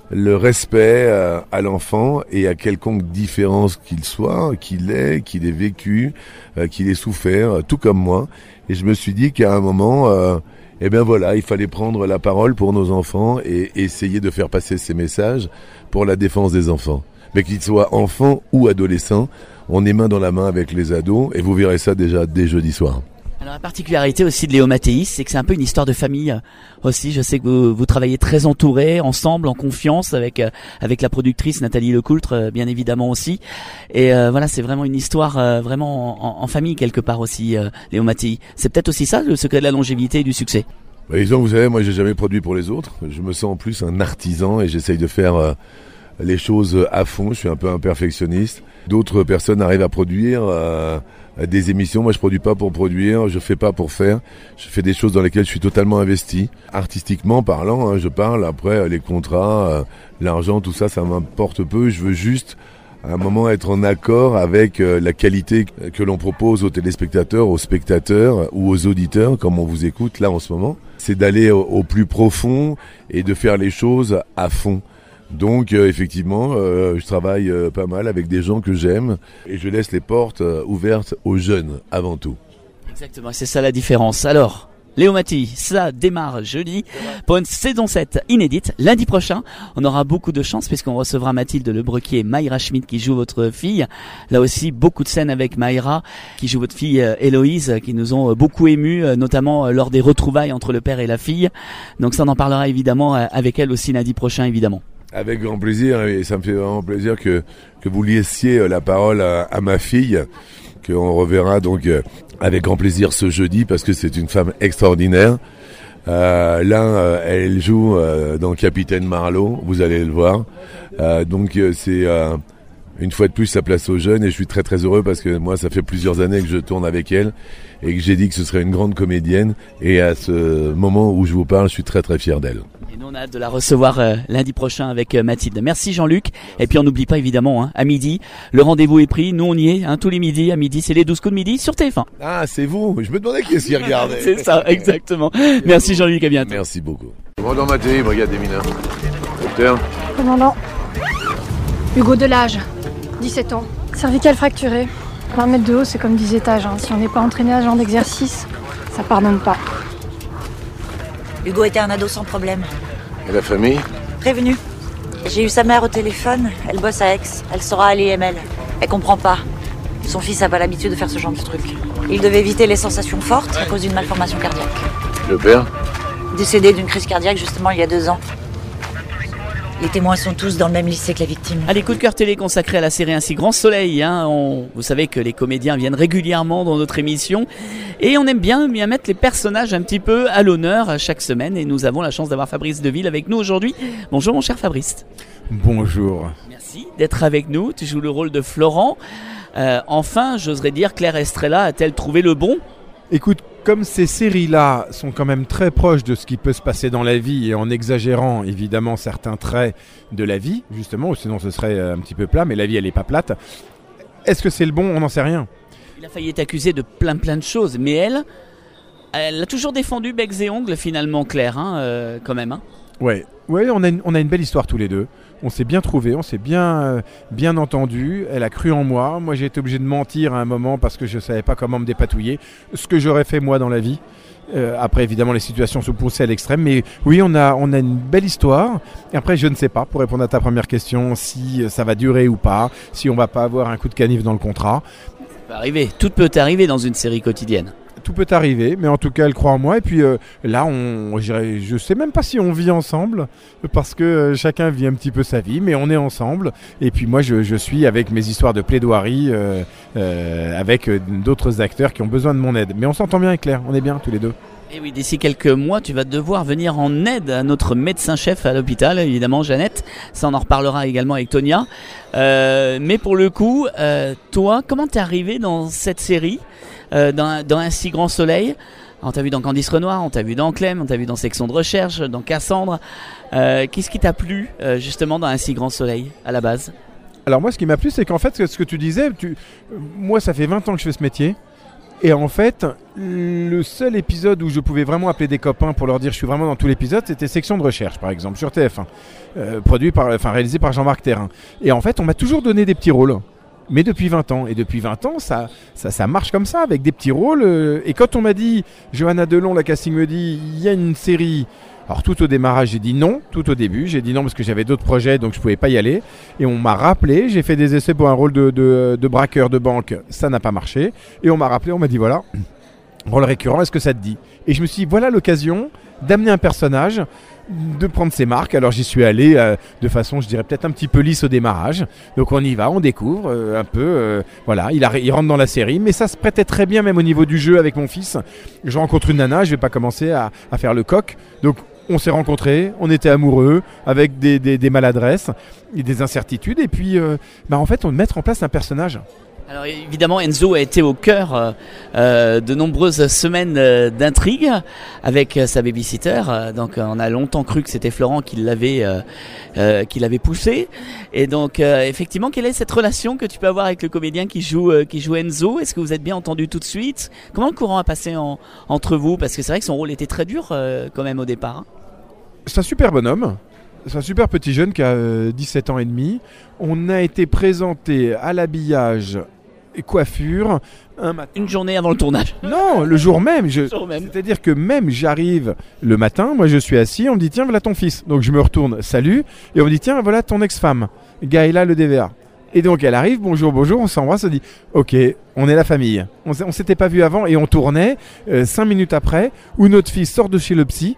le respect à l'enfant et à quelconque différence qu'il soit, qu'il ait vécu, qu'il ait souffert, tout comme moi. Et je me suis dit qu'à un moment, il fallait prendre la parole pour nos enfants et essayer de faire passer ces messages pour la défense des enfants. Mais qu'ils soient enfants ou adolescents, on est main dans la main avec les ados et vous verrez ça déjà dès jeudi soir.
Alors la particularité aussi de Léo Mattei, c'est que c'est un peu une histoire de famille aussi. Je sais que vous travaillez très entourés, ensemble, en confiance avec la productrice Nathalie Lecoultre, bien évidemment aussi. Et c'est vraiment une histoire vraiment en famille quelque part aussi, Léo Mattei. C'est peut-être aussi ça le secret de la longévité et du succès.
Disons, vous savez, moi j'ai jamais produit pour les autres. Je me sens en plus un artisan et j'essaye de faire les choses à fond. Je suis un peu un perfectionniste. D'autres personnes arrivent à produire des émissions. Moi, je produis pas pour produire, je fais pas pour faire. Je fais des choses dans lesquelles je suis totalement investi. Artistiquement parlant, je parle. Après, les contrats, l'argent, tout ça, ça m'importe peu. Je veux juste, à un moment, être en accord avec la qualité que l'on propose aux téléspectateurs, aux spectateurs ou aux auditeurs, comme on vous écoute là en ce moment. C'est d'aller au plus profond et de faire les choses à fond. Donc effectivement, je travaille pas mal avec des gens que j'aime et je laisse les portes ouvertes aux jeunes avant tout.
Exactement, c'est ça la différence. Alors, Léo Mattei, ça démarre jeudi pour une saison 7 inédite. Lundi prochain, on aura beaucoup de chance puisqu'on recevra Mathilde Lebrequier et Mayra Schmidt qui joue votre fille. Là aussi, beaucoup de scènes avec Mayra qui joue votre fille Héloïse qui nous ont beaucoup émus, notamment lors des retrouvailles entre le père et la fille. Donc ça, on en parlera évidemment avec elle aussi lundi prochain, évidemment.
Avec grand plaisir, et ça me fait vraiment plaisir que vous laissiez la parole à ma fille, qu'on reverra donc avec grand plaisir ce jeudi, parce que c'est une femme extraordinaire. Elle joue dans Capitaine Marlowe, vous allez le voir. Donc c'est une fois de plus sa place aux jeunes, et je suis très très heureux parce que moi ça fait plusieurs années que je tourne avec elle et que j'ai dit que ce serait une grande comédienne, et à ce moment où je vous parle, je suis très très fier d'elle.
Et nous on a hâte de la recevoir lundi prochain avec Mathilde. Merci Jean-Luc, et puis on n'oublie pas évidemment à midi, le rendez-vous est pris, nous on y est tous les midis, à midi c'est les 12 coups de midi sur TF1.
Ah c'est vous, je me demandais qui est-ce qui regardait.
C'est ça, exactement. Merci Jean-Luc, à bientôt.
Merci beaucoup. Commandant Mattei, brigade des mineurs. Docteur.
Commandant. Hugo Delage, 17 ans. Cervicale fracturée. 20 mètres de haut, c'est comme 10 étages. Si on n'est pas entraîné à ce genre d'exercice, ça pardonne pas.
Hugo était un ado sans problème.
Et la famille?
Prévenu. J'ai eu sa mère au téléphone, elle bosse à Aix, elle sera à l'IML. Elle comprend pas. Son fils a pas l'habitude de faire ce genre de truc. Il devait éviter les sensations fortes à cause d'une malformation cardiaque.
Le père?
Décédé d'une crise cardiaque justement il y a 2 ans. Les témoins sont tous dans le même lycée que la victime.
Allez, coup de cœur télé consacré à la série Ainsi Grand Soleil. Vous savez que les comédiens viennent régulièrement dans notre émission et on aime bien mettre les personnages un petit peu à l'honneur chaque semaine, et nous avons la chance d'avoir Fabrice Deville avec nous aujourd'hui. Bonjour mon cher Fabrice.
Bonjour.
Merci d'être avec nous. Tu joues le rôle de Florent. Enfin, j'oserais dire, Claire Estrella a-t-elle trouvé le bon ?
Écoute, comme ces séries-là sont quand même très proches de ce qui peut se passer dans la vie, et en exagérant évidemment certains traits de la vie, justement, ou sinon ce serait un petit peu plat, mais la vie elle est pas plate. Est-ce que c'est le bon ? On n'en sait rien.
Il a failli être accusé de plein de choses, mais elle a toujours défendu becs et ongles finalement, Claire, quand même.
Ouais, on a une belle histoire tous les deux. On s'est bien trouvés, on s'est bien entendu. Elle a cru en moi. Moi, j'ai été obligé de mentir à un moment parce que je savais pas comment me dépatouiller. Ce que j'aurais fait moi dans la vie. Après, évidemment, les situations se poussaient à l'extrême. Mais oui, on a une belle histoire. Et après, je ne sais pas, pour répondre à ta première question, si ça va durer ou pas, si on va pas avoir un coup de canif dans le contrat.
Ça peut arriver. Tout peut arriver dans une série quotidienne.
Tout peut arriver, mais en tout cas, elle croit en moi. Et puis là, je sais même pas si on vit ensemble, parce que chacun vit un petit peu sa vie, mais on est ensemble. Et puis moi, je suis avec mes histoires de plaidoirie, avec d'autres acteurs qui ont besoin de mon aide. Mais on s'entend bien avec Claire, on est bien tous les deux.
Et oui, d'ici quelques mois, tu vas devoir venir en aide à notre médecin-chef à l'hôpital, évidemment, Jeannette. Ça, on en reparlera également avec Tonia. Mais pour le coup, toi, comment t'es arrivé dans cette série ? Dans Ainsi Grand Soleil. On t'a vu dans Candice Renoir, on t'a vu dans Clem, on t'a vu dans Section de Recherche, dans Cassandre. Qu'est-ce qui t'a plu justement dans Ainsi Grand Soleil à la base ?
Alors moi, ce qui m'a plu, c'est qu'en fait, ce que tu disais, moi ça fait 20 ans que je fais ce métier. Et en fait, le seul épisode où je pouvais vraiment appeler des copains pour leur dire je suis vraiment dans tout l'épisode, c'était Section de recherche, par exemple, sur TF1, réalisé par Jean-Marc Thérin. Et en fait, on m'a toujours donné des petits rôles. Mais depuis 20 ans. Et depuis 20 ans, ça marche comme ça, avec des petits rôles. Et quand on m'a dit, Johanna Delon, la casting me dit, il y a une série. Alors tout au démarrage, j'ai dit non. Tout au début, j'ai dit non parce que j'avais d'autres projets, donc je pouvais pas y aller. Et on m'a rappelé, j'ai fait des essais pour un rôle de braqueur de banque. Ça n'a pas marché. Et on m'a rappelé, on m'a dit voilà, rôle récurrent, est-ce que ça te dit ? Et je me suis dit, voilà l'occasion d'amener un personnage, de prendre ses marques. Alors j'y suis allé de façon, je dirais peut-être un petit peu lisse au démarrage. Donc on y va, on découvre un peu. Voilà, il rentre dans la série, mais ça se prêtait très bien même au niveau du jeu avec mon fils. Je rencontre une nana, je vais pas commencer à faire le coq. Donc on s'est rencontrés, on était amoureux, avec des maladresses et des incertitudes. Et puis, en fait, on mettre en place un personnage.
Alors évidemment, Enzo a été au cœur de nombreuses semaines d'intrigue avec sa babysitter. Donc on a longtemps cru que c'était Florent qui l'avait poussé. Et donc effectivement, quelle est cette relation que tu peux avoir avec le comédien qui joue Enzo ? Est-ce que vous êtes bien entendu tout de suite ? Comment le courant a passé entre vous ? Parce que c'est vrai que son rôle était très dur quand même au départ. Hein.
C'est un super bonhomme. C'est un super petit jeune qui a 17 ans et demi. On a été présenté à l'habillage et coiffure un matin.
Une journée avant le tournage.
Non, le jour même. C'est-à-dire que même j'arrive le matin, moi je suis assis, on me dit tiens voilà ton fils. Donc je me retourne, salut, et on me dit tiens voilà ton ex-femme, Gaëla le DVA. Et donc elle arrive, bonjour, on s'embrasse, on dit ok, on est la famille. On s'était pas vu avant et on tournait 5 minutes après où notre fils sort de chez le psy.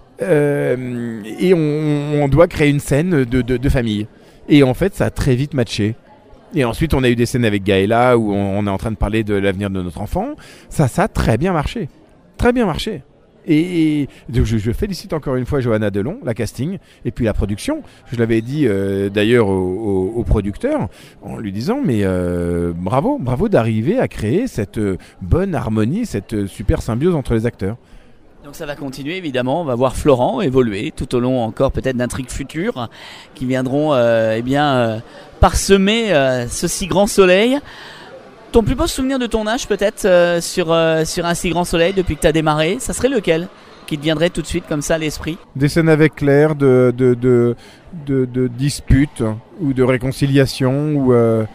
Et on doit créer une scène de famille. Et en fait, ça a très vite matché. Et ensuite, on a eu des scènes avec Gaëla où on est en train de parler de l'avenir de notre enfant. Ça a très bien marché. Très bien marché. Et donc je félicite encore une fois Johanna Delon, la casting, et puis la production. Je l'avais dit d'ailleurs au producteur, en lui disant mais bravo d'arriver à créer cette bonne harmonie, cette super symbiose entre les acteurs.
Donc ça va continuer évidemment, on va voir Florent évoluer tout au long encore peut-être d'intrigues futures qui viendront parsemer ce si grand soleil. Ton plus beau souvenir de tournage peut-être sur un si grand soleil depuis que tu as démarré, ça serait lequel qui te viendrait tout de suite comme ça à l'esprit ?
Des scènes avec Claire de disputes ou de réconciliation ou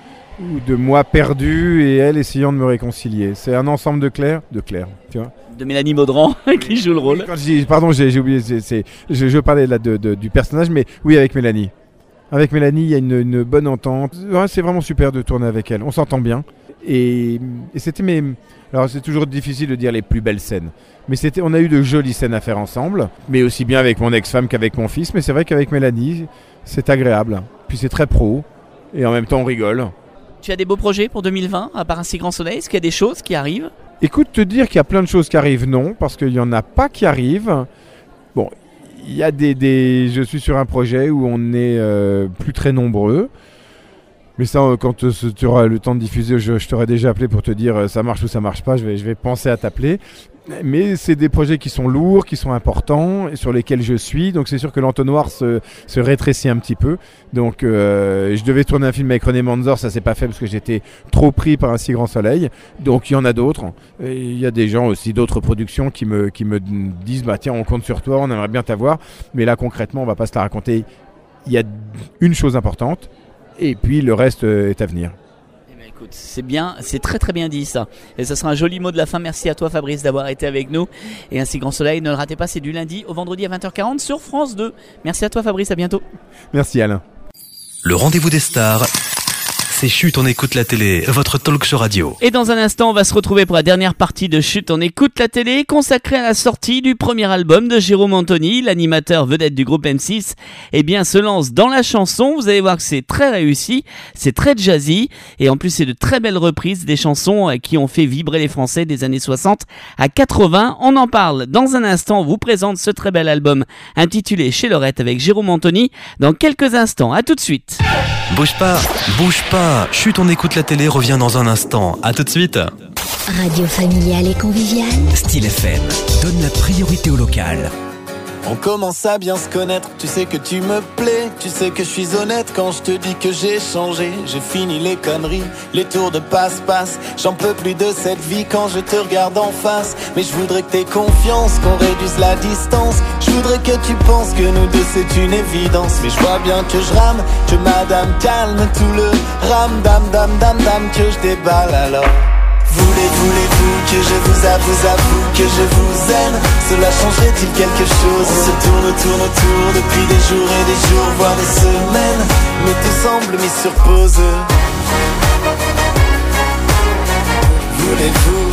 de moi perdu et elle essayant de me réconcilier. C'est un ensemble de Claire, tu vois.
De Mélanie Baudran qui joue le rôle.
Quand j'ai oublié, je parlais là du personnage, mais oui, avec Mélanie. Avec Mélanie, il y a une bonne entente. Ouais, c'est vraiment super de tourner avec elle. On s'entend bien. Et c'était alors c'est toujours difficile de dire les plus belles scènes. Mais on a eu de jolies scènes à faire ensemble. Mais aussi bien avec mon ex-femme qu'avec mon fils. Mais c'est vrai qu'avec Mélanie, c'est agréable. Puis c'est très pro. Et en même temps, on rigole.
Tu as des beaux projets pour 2020, à part un si grand soleil ? Est-ce qu'il y a des choses qui arrivent ?
Écoute, te dire qu'il y a plein de choses qui arrivent, non, parce qu'il n'y en a pas qui arrivent. Bon, il y a je suis sur un projet où on est plus très nombreux. Mais ça, quand tu auras le temps de diffuser, je t'aurai déjà appelé pour te dire ça marche ou ça marche pas. Je vais penser à t'appeler. Mais c'est des projets qui sont lourds, qui sont importants, et sur lesquels je suis. Donc c'est sûr que l'entonnoir se rétrécit un petit peu. Donc je devais tourner un film avec René Manzor, ça s'est pas fait parce que j'étais trop pris par un si grand soleil. Donc il y en a d'autres. Et il y a des gens aussi, d'autres productions qui me disent bah tiens, on compte sur toi, on aimerait bien t'avoir. Mais là concrètement, on va pas se la raconter. Il y a une chose importante, et puis le reste est à venir.
Écoute, c'est bien, c'est très très bien dit ça. Et ça sera un joli mot de la fin. Merci à toi Fabrice d'avoir été avec nous. Et un si grand soleil, ne le ratez pas, c'est du lundi au vendredi à 20h40 sur France 2. Merci à toi Fabrice, à bientôt.
Merci Alain.
Le rendez-vous des stars, c'est Chut, on écoute la télé, votre talk show radio.
Et dans un instant, on va se retrouver pour la dernière partie de Chut, on écoute la télé, consacrée à la sortie du premier album de Jérôme Anthony, l'animateur vedette du groupe M6. Eh bien, se lance dans la chanson. Vous allez voir que c'est très réussi, c'est très jazzy, et en plus, c'est de très belles reprises des chansons qui ont fait vibrer les Français des années 60 à 80. On en parle dans un instant. On vous présente ce très bel album intitulé Chez Lorette avec Jérôme Anthony dans quelques instants. À tout de suite.
Bouge pas. Chut, on écoute la télé revient dans un instant. À tout de suite.
Radio familiale et conviviale.
Style FM donne la priorité au local.
On commence à bien se connaître, tu sais que tu me plais, tu sais que je suis honnête quand je te dis que j'ai changé. J'ai fini les conneries, les tours de passe-passe, j'en peux plus de cette vie quand je te regarde en face. Mais je voudrais que t'aies confiance, qu'on réduise la distance. Je voudrais que tu penses que nous deux c'est une évidence. Mais je vois bien que je rame, que madame calme tout le ram-dam, dam, que je déballe alors. Voulez-vous que je vous avoue que je vous aime? Cela changerait-il quelque chose? On se tourne autour depuis des jours et des jours, voire des semaines, mais tout semble mis sur pause. Voulez-vous?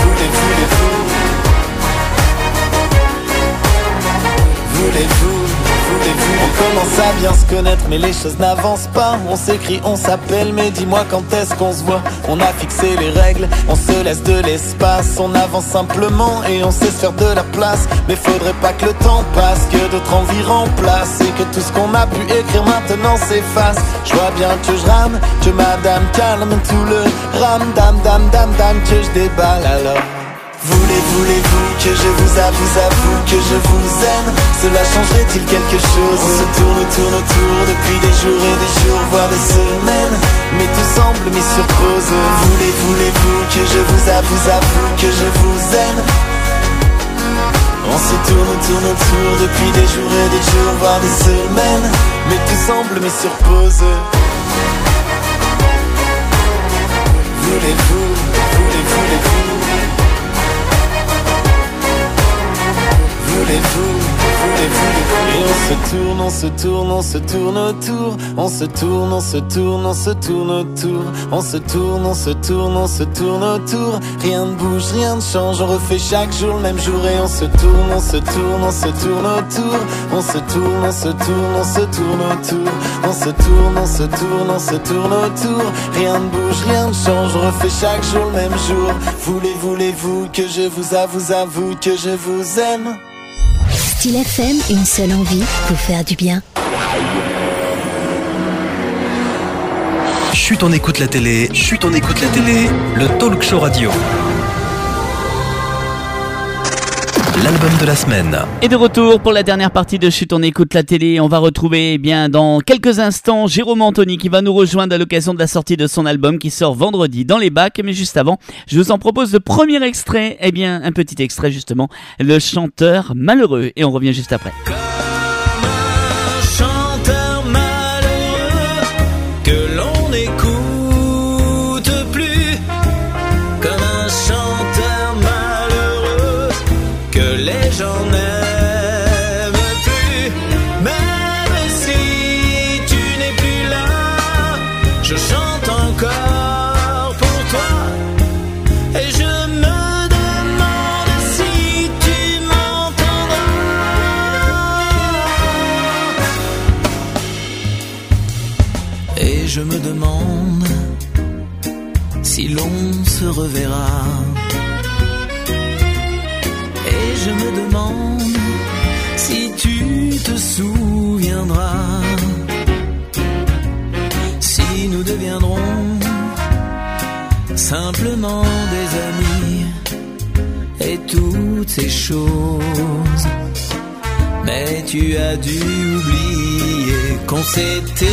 On commence à bien se connaître mais les choses n'avancent pas. On s'écrit, on s'appelle mais dis-moi quand est-ce qu'on se voit. On a fixé les règles, on se laisse de l'espace. On avance simplement et on sait se faire de la place. Mais faudrait pas que le temps passe, que d'autres envies remplacent, et que tout ce qu'on a pu écrire maintenant s'efface. Je vois bien que je rame, que madame calme tout le ram-dam, que je déballe alors. Voulez-vous que je vous avoue que je vous aime? Cela changerait-il quelque chose? On se tourne autour depuis des jours et des jours, voire des semaines, mais tout semble mis sur pause. Voulez-vous que je vous avoue que je vous aime? On se tourne autour depuis des jours et des jours, voire des semaines, mais tout semble mis sur pause. Voulez-vous? Et on se tourne autour. On se tourne autour. Rien ne bouge, rien ne change. On refait chaque jour le même jour et on se tourne autour. On se tourne autour. Rien ne bouge, rien ne change. On refait chaque jour le même jour. Voulez-vous que je vous avoue que je vous aime?
Style FM, une seule envie, vous faire du bien.
Chut, on écoute la télé, le talk show radio. L'album de la semaine.
Et de retour pour la dernière partie de Chut, on écoute la télé. On va retrouver dans quelques instants Jérôme Anthony qui va nous rejoindre à l'occasion de la sortie de son album qui sort vendredi dans les bacs. Mais juste avant, je vous en propose le premier extrait, un petit extrait justement, le chanteur malheureux. Et on revient juste après.
Je me demande si l'on se reverra. Et je me demande si tu te souviendras. Si nous deviendrons simplement des amis et toutes ces choses. Mais tu as dû oublier qu'on s'était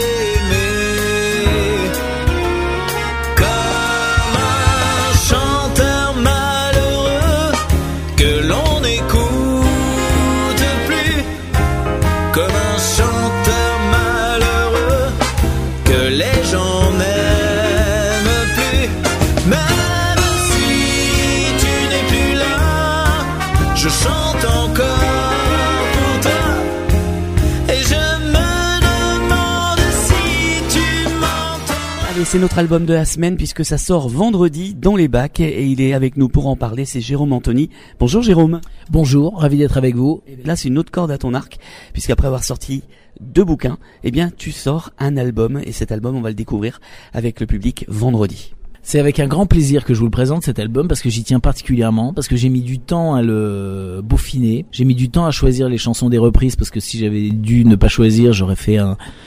je chante encore pour toi et je me demande si tu m'entends.
Allez, c'est notre album de la semaine puisque ça sort vendredi dans les bacs et il est avec nous pour en parler, c'est Jérôme Anthony. Bonjour Jérôme.
Bonjour, ravi d'être avec vous.
Et là c'est une autre corde à ton arc puisqu'après avoir sorti 2 bouquins, tu sors un album et cet album on va le découvrir avec le public vendredi.
C'est avec un grand plaisir que je vous le présente cet album parce que j'y tiens particulièrement, parce que j'ai mis du temps à le peaufiner, j'ai mis du temps à choisir les chansons des reprises parce que si j'avais dû ne pas choisir, j'aurais fait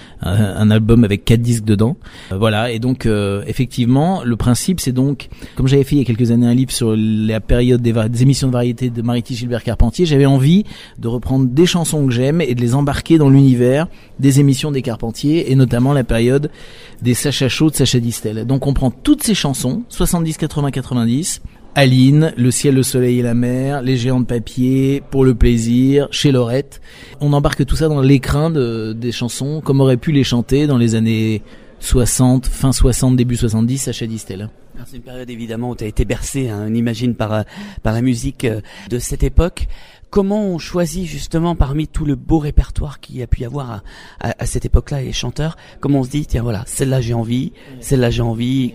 un album avec 4 disques dedans. Voilà, et donc effectivement, le principe c'est donc, comme j'avais fait il y a quelques années un livre sur la période des émissions de variété de Mariti Gilbert Carpentier, j'avais envie de reprendre des chansons que j'aime et de les embarquer dans l'univers des émissions des Carpentier et notamment la période des Sacha Chaud, de Sacha Distel. Donc on prend toutes ces chansons, 70, 80, 90, Aline, Le ciel, le soleil et la mer, Les géants de papier, Pour le plaisir, Chez Lorette. On embarque tout ça dans l'écrin des chansons comme aurait pu les chanter dans les années 60, fin 60, début 70, Sacha Distel.
Alors, c'est une période évidemment où tu as été bercé, on imagine, par la musique de cette époque. Comment on choisit justement parmi tout le beau répertoire qu'il y a pu y avoir à cette époque-là, les chanteurs, comment on se dit, tiens voilà, celle-là j'ai envie, celle-là j'ai envie.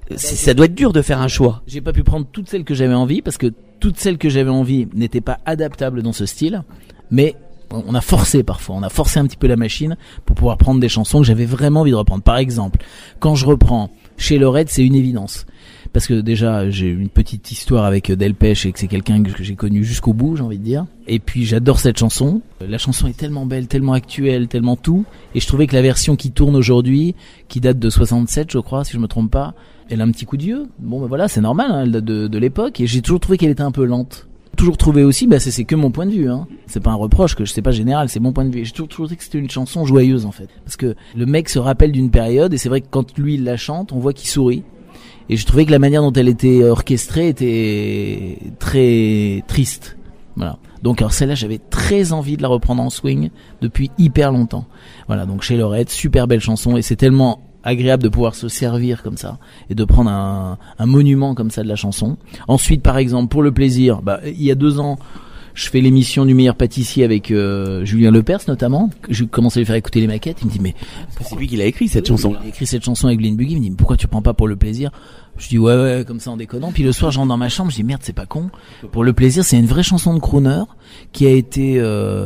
Ça doit être dur de faire un choix.
J'ai pas pu prendre toutes celles que j'avais envie parce que toutes celles que j'avais envie n'étaient pas adaptables dans ce style, mais on a forcé parfois, on a forcé un petit peu la machine pour pouvoir prendre des chansons que j'avais vraiment envie de reprendre. Par exemple, quand je reprends Chez Lorette, c'est une évidence. Parce que déjà, j'ai une petite histoire avec Delpech et que c'est quelqu'un que j'ai connu jusqu'au bout, j'ai envie de dire. Et puis j'adore cette chanson. La chanson est tellement belle, tellement actuelle, tellement tout. Et je trouvais que la version qui tourne aujourd'hui, qui date de 67, je crois, si je me trompe pas, elle a un petit coup de vieux. Bon, ben voilà, c'est normal, hein, elle date de l'époque. Et j'ai toujours trouvé qu'elle était un peu lente. Toujours trouvé aussi, c'est que mon point de vue, hein. C'est pas un reproche, que c'est pas général, c'est mon point de vue. J'ai toujours trouvé que c'était une chanson joyeuse, en fait. Parce que le mec se rappelle d'une période, et c'est vrai que quand lui, il la chante, on voit qu'il sourit. Et je trouvais que la manière dont elle était orchestrée était très triste. Voilà. Donc alors celle-là, j'avais très envie de la reprendre en swing depuis hyper longtemps. Voilà, donc Chez Lorette, super belle chanson, et c'est tellement agréable de pouvoir se servir comme ça et de prendre un monument comme ça de la chanson. Ensuite, par exemple, Pour le plaisir, il y a 2 ans, je fais l'émission du meilleur pâtissier avec Julien Lepers notamment. Je commence à lui faire écouter les maquettes. Il me dit mais
c'est lui qui l'a écrit cette chanson.
Il a écrit cette chanson avec Lynn Buggy. Il me dit mais pourquoi tu prends pas Pour le plaisir? Je dis ouais comme ça en déconnant. Puis le soir je rentre dans ma chambre, je dis merde c'est pas con. Pour le plaisir c'est une vraie chanson de crooner qui a été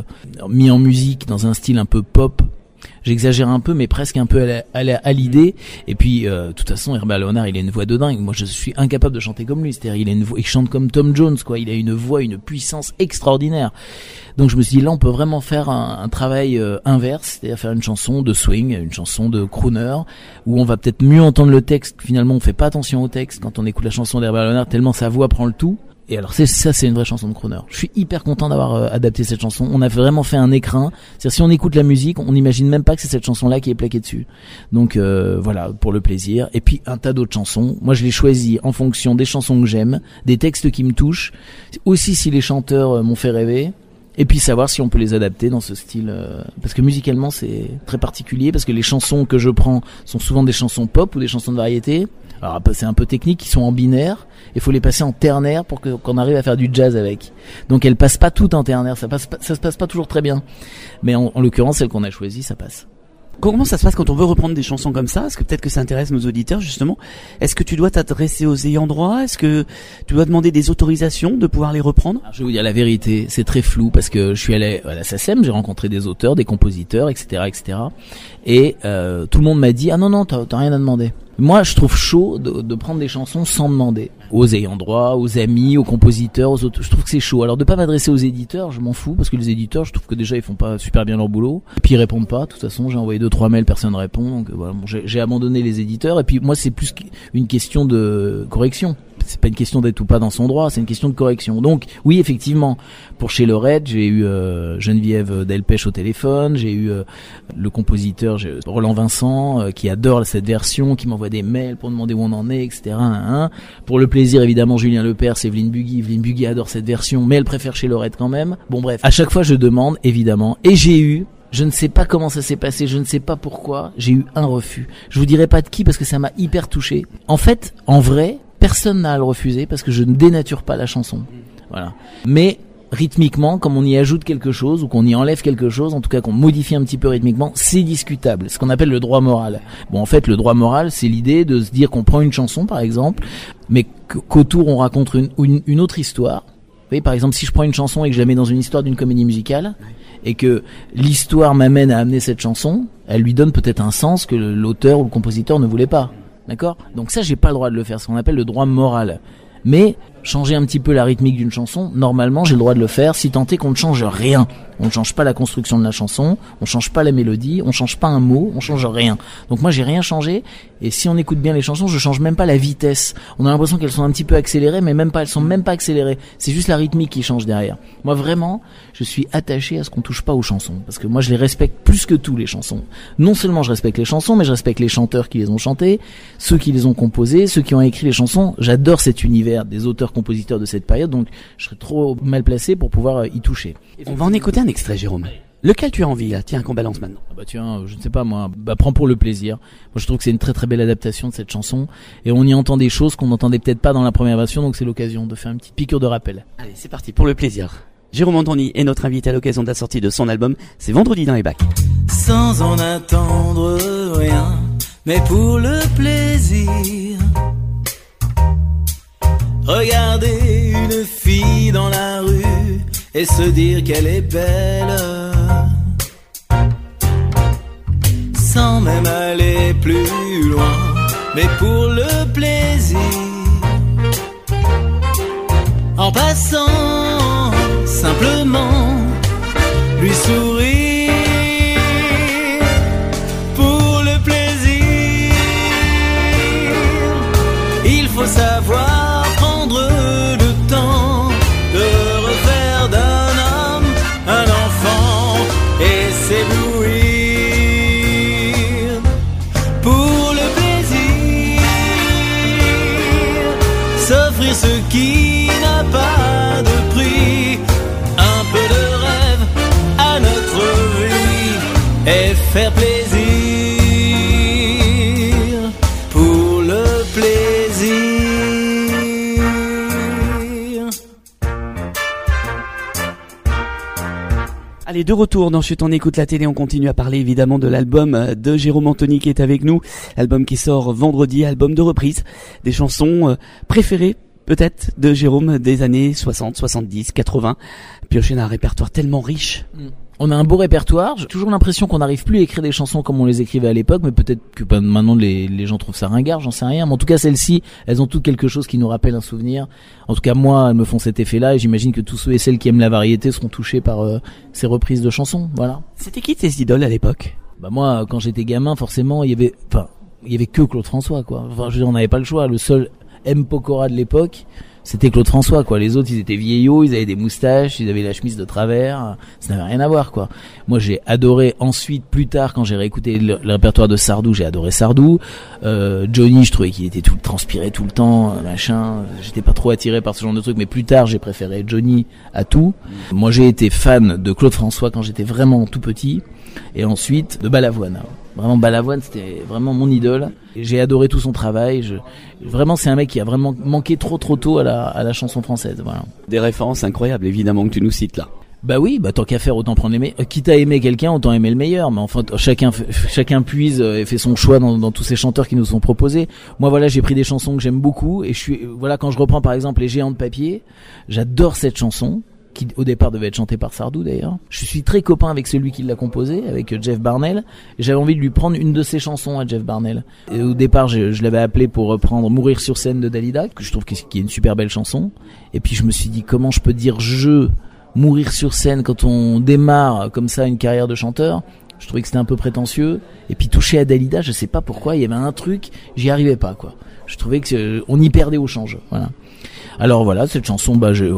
mis en musique dans un style un peu pop. J'exagère un peu, mais presque un peu à l'idée. Et puis, de toute façon, Herbert Léonard, il a une voix de dingue. Moi, je suis incapable de chanter comme lui. C'est-à-dire, il a une voix, il chante comme Tom Jones, quoi. Il a une voix, une puissance extraordinaire. Donc, je me suis dit, là, on peut vraiment faire un travail inverse, c'est-à-dire faire une chanson de swing, une chanson de crooner, où on va peut-être mieux entendre le texte. Finalement, on fait pas attention au texte quand on écoute la chanson d'Herbert Léonard, tellement sa voix prend le tout. Et alors c'est une vraie chanson de crooner. Je suis hyper content d'avoir adapté cette chanson. On a vraiment fait un écrin. C'est-à-dire si on écoute la musique, on n'imagine même pas que c'est cette chanson-là qui est plaquée dessus. Donc voilà, Pour le plaisir. Et puis un tas d'autres chansons. Moi je les choisis en fonction des chansons que j'aime, des textes qui me touchent, aussi si les chanteurs m'ont fait rêver. Et puis savoir si on peut les adapter dans ce style, parce que musicalement c'est très particulier, parce que les chansons que je prends sont souvent des chansons pop ou des chansons de variété. Alors c'est un peu technique, ils sont en binaire, il faut les passer en ternaire pour qu'on arrive à faire du jazz avec. Donc elles passent pas toutes en ternaire, ça se passe pas toujours très bien. Mais en l'occurrence, celle qu'on a choisie, ça passe.
Comment ça se passe quand on veut reprendre des chansons comme ça? Est-ce que peut-être que ça intéresse nos auditeurs justement? Est-ce que tu dois t'adresser aux ayants droit? Est-ce que tu dois demander des autorisations de pouvoir les reprendre?
Alors, je vais vous dire la vérité, c'est très flou parce que je suis allé à la SACEM, j'ai rencontré des auteurs, des compositeurs, etc., etc. Et tout le monde m'a dit ah non t'as rien à demander. Moi, je trouve chaud de prendre des chansons sans demander aux ayants droit, aux amis, aux compositeurs, aux autres. Je trouve que c'est chaud. Alors de pas m'adresser aux éditeurs, je m'en fous parce que les éditeurs, je trouve que déjà ils font pas super bien leur boulot. Et puis ils répondent pas. De toute façon, j'ai envoyé 2-3 mails, personne ne répond. Donc voilà, bon, j'ai abandonné les éditeurs. Et puis moi, c'est plus une question de correction. C'est pas une question d'être ou pas dans son droit, c'est une question de correction. Donc oui, effectivement, pour Chez Lorette, j'ai eu Geneviève Delpech au téléphone, j'ai eu le compositeur Roland Vincent qui adore cette version, qui m'envoie des mails pour demander où on en est, etc. Pour le plaisir, évidemment, Julien Lepers et Evelyne Buggy. Evelyne Buggy adore cette version, mais elle préfère Chez Lorette quand même. Bon bref, à chaque fois je demande, évidemment, et j'ai eu... Je ne sais pas comment ça s'est passé, je ne sais pas pourquoi, j'ai eu un refus. Je vous dirai pas de qui parce que ça m'a hyper touché. En fait, en vrai, personne n'a à le refuser parce que je ne dénature pas la chanson. Voilà. Mais rythmiquement, comme on y ajoute quelque chose ou qu'on y enlève quelque chose, en tout cas qu'on modifie un petit peu rythmiquement, c'est discutable. Ce qu'on appelle le droit moral. Bon, en fait, le droit moral, c'est l'idée de se dire qu'on prend une chanson, par exemple, mais qu'autour on raconte une autre histoire. Vous voyez, par exemple, si je prends une chanson et que je la mets dans une histoire d'une comédie musicale, et que l'histoire m'amène à amener cette chanson, elle lui donne peut-être un sens que l'auteur ou le compositeur ne voulait pas. D'accord ? Donc ça, j'ai pas le droit de le faire, ce qu'on appelle le droit moral. Mais changer un petit peu la rythmique d'une chanson, normalement j'ai le droit de le faire, si tant est qu'on ne change rien. On ne change pas la construction de la chanson, on change pas la mélodie, on change pas un mot, on change rien. Donc moi j'ai rien changé, et si on écoute bien les chansons, je change même pas la vitesse. On a l'impression qu'elles sont un petit peu accélérées, mais même pas, elles sont même pas accélérées. C'est juste la rythmique qui change derrière. Moi vraiment, je suis attaché à ce qu'on touche pas aux chansons, parce que moi je les respecte plus que tout, les chansons. Non seulement je respecte les chansons, mais je respecte les chanteurs qui les ont chantées, ceux qui les ont composées, ceux qui ont écrit les chansons. J'adore cet univers des auteurs-compositeurs de cette période, donc je serais trop mal placé pour pouvoir y toucher.
On va en écouter un extrait, Jérôme. Lequel tu as envie, là ? Tiens, qu'on balance maintenant.
Ah bah tiens, je ne sais pas moi, prends pour le plaisir. Moi je trouve que c'est une très très belle adaptation de cette chanson, et on y entend des choses qu'on n'entendait peut-être pas dans la première version, donc c'est l'occasion de faire une petite piqûre de rappel.
Allez, c'est parti, pour le plaisir. Jérôme Anthony est notre invité à l'occasion de la sortie de son album, c'est vendredi dans les bacs.
Sans en attendre rien, mais pour le plaisir. Regarder une fille dans la rue et se dire qu'elle est belle, sans même aller plus loin, mais pour le plaisir. En passant, simplement lui sourire pour le plaisir. Il faut savoir prendre le temps de refaire d'un homme un enfant et s'éblouir pour le plaisir. S'offrir ce qui n'a pas de prix, un peu de rêve à notre vie et faire plaisir pour le plaisir.
Allez, de retour dans Chut, on écoute la télé, on continue à parler évidemment de l'album de Jérôme Anthony qui est avec nous, album qui sort vendredi, album de reprise, des chansons préférées peut-être de Jérôme des années 60, 70, 80, pioché dans un répertoire tellement riche.
On a un beau répertoire, j'ai toujours l'impression qu'on n'arrive plus à écrire des chansons comme on les écrivait à l'époque, mais peut-être que maintenant les gens trouvent ça ringard, j'en sais rien, mais en tout cas celles-ci, elles ont toutes quelque chose qui nous rappelle un souvenir. En tout cas moi, elles me font cet effet-là, et j'imagine que tous ceux et celles qui aiment la variété seront touchés par ces reprises de chansons, voilà.
C'était qui tes idoles à l'époque ?
Bah moi, quand j'étais gamin, forcément, il y avait que Claude François, quoi. Enfin, je veux dire, on n'avait pas le choix, le seul M. Pokora de l'époque, c'était Claude François, quoi. Les autres, ils étaient vieillots, ils avaient des moustaches, ils avaient la chemise de travers, ça n'avait rien à voir, quoi. Moi, j'ai adoré ensuite, plus tard, quand j'ai réécouté le répertoire de Sardou, j'ai adoré Sardou. Johnny, je trouvais qu'il était tout transpiré tout le temps, machin. J'étais pas trop attiré par ce genre de truc, mais plus tard, j'ai préféré Johnny à tout. Moi, j'ai été fan de Claude François quand j'étais vraiment tout petit, et ensuite de Balavoine. Vraiment, Balavoine, c'était vraiment mon idole. Et j'ai adoré tout son travail. Vraiment, c'est un mec qui a vraiment manqué trop tôt à la chanson française. Voilà.
Des références incroyables, évidemment, que tu nous cites là.
Bah oui, tant qu'à faire, autant prendre quitte à aimer quelqu'un, autant aimer le meilleur. Mais enfin, chacun puise et fait son choix dans tous ces chanteurs qui nous sont proposés. Moi, voilà, j'ai pris des chansons que j'aime beaucoup. Et quand je reprends par exemple Les Géants de Papier, j'adore cette chanson, qui au départ devait être chanté par Sardou d'ailleurs. Je suis très copain avec celui qui l'a composé, avec Jeff Barnell, et j'avais envie de lui prendre une de ses chansons à Jeff Barnell. Et au départ, je l'avais appelé pour reprendre Mourir sur scène de Dalida, que je trouve qui est une super belle chanson. Et puis je me suis dit, comment je peux dire mourir sur scène quand on démarre comme ça une carrière de chanteur? Je trouvais que c'était un peu prétentieux. Et puis toucher à Dalida, je sais pas pourquoi, il y avait un truc, j'y arrivais pas, quoi. Je trouvais que on y perdait au change, voilà. Alors voilà, cette chanson,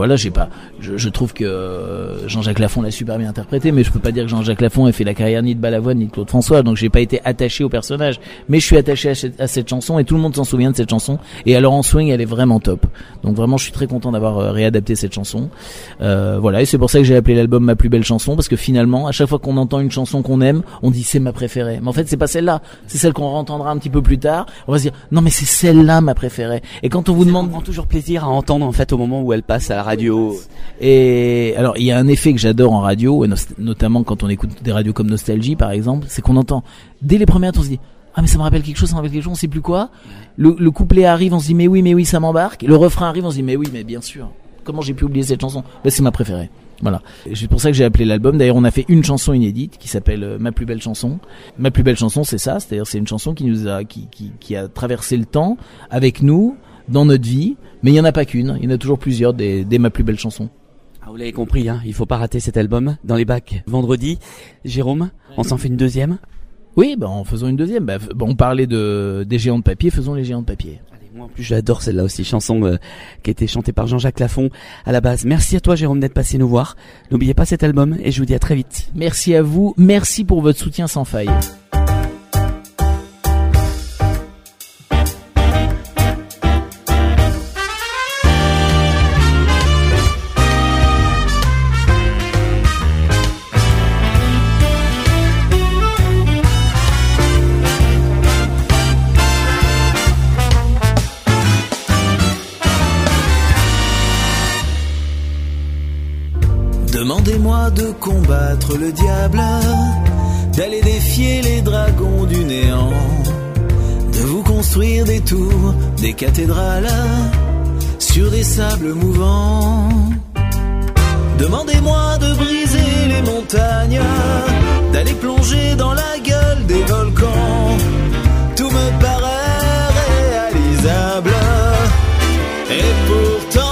je trouve que Jean-Jacques Lafont l'a super bien interprétée, mais je peux pas dire que Jean-Jacques Lafont ait fait la carrière ni de Balavoine ni de Claude François, donc j'ai pas été attaché au personnage, mais je suis attaché à cette chanson, et tout le monde s'en souvient de cette chanson, et alors en swing, elle est vraiment top. Donc vraiment, je suis très content d'avoir réadapté cette chanson. Voilà, et c'est pour ça que j'ai appelé l'album Ma plus belle chanson, parce que finalement, à chaque fois qu'on entend une chanson qu'on aime, on dit c'est ma préférée. Mais en fait, c'est pas celle-là, c'est celle qu'on entendra un petit peu plus tard. On va se dire non mais c'est celle-là ma préférée. Et quand on vous demande,
on prend toujours plaisir à entendre en fait au moment où elle passe à la radio.
Et alors il y a un effet que j'adore en radio, et notamment quand on écoute des radios comme Nostalgie par exemple, c'est qu'on entend dès les premières, on se dit ah mais ça me rappelle quelque chose, on sait plus quoi. Le couplet arrive, on se dit mais oui ça m'embarque. Le refrain arrive, on se dit mais oui mais bien sûr. comment j'ai pu oublier cette chanson? C'est ma préférée. Voilà. Et c'est pour ça que j'ai appelé l'album. D'ailleurs, on a fait une chanson inédite qui s'appelle Ma plus belle chanson. Ma plus belle chanson, c'est ça. C'est-à-dire, c'est une chanson qui nous a, qui a traversé le temps avec nous dans notre vie. Mais il y en a pas qu'une. Il y en a toujours plusieurs des Ma plus belle chanson.
Ah, vous l'avez compris, hein, il faut pas rater cet album dans les bacs vendredi. Jérôme, on s'en fait une deuxième?
Oui, en faisant une deuxième. On parlait des géants de papier, faisons les géants de papier.
Moi en plus j'adore celle-là aussi, chanson qui a été chantée par Jean-Jacques Lafont à la base. Merci à toi Jérôme d'être passé nous voir. N'oubliez pas cet album et je vous dis à très vite.
Merci à vous, merci pour votre soutien sans faille.
Demandez-moi de combattre le diable, d'aller défier les dragons du néant, de vous construire des tours, des cathédrales, sur des sables mouvants. Demandez-moi de briser les montagnes, d'aller plonger dans la gueule des volcans. Tout me paraît réalisable, et pourtant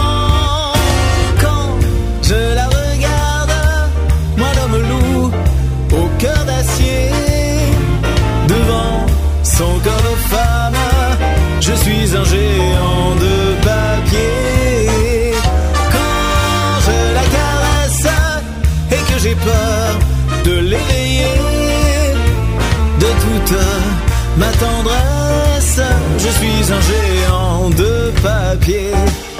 je la regarde, moi l'homme loup, au cœur d'acier, devant son corps de femme, je suis un géant de papier. Quand je la caresse et que j'ai peur de l'éveiller, de toute ma tendresse, je suis un géant de papier.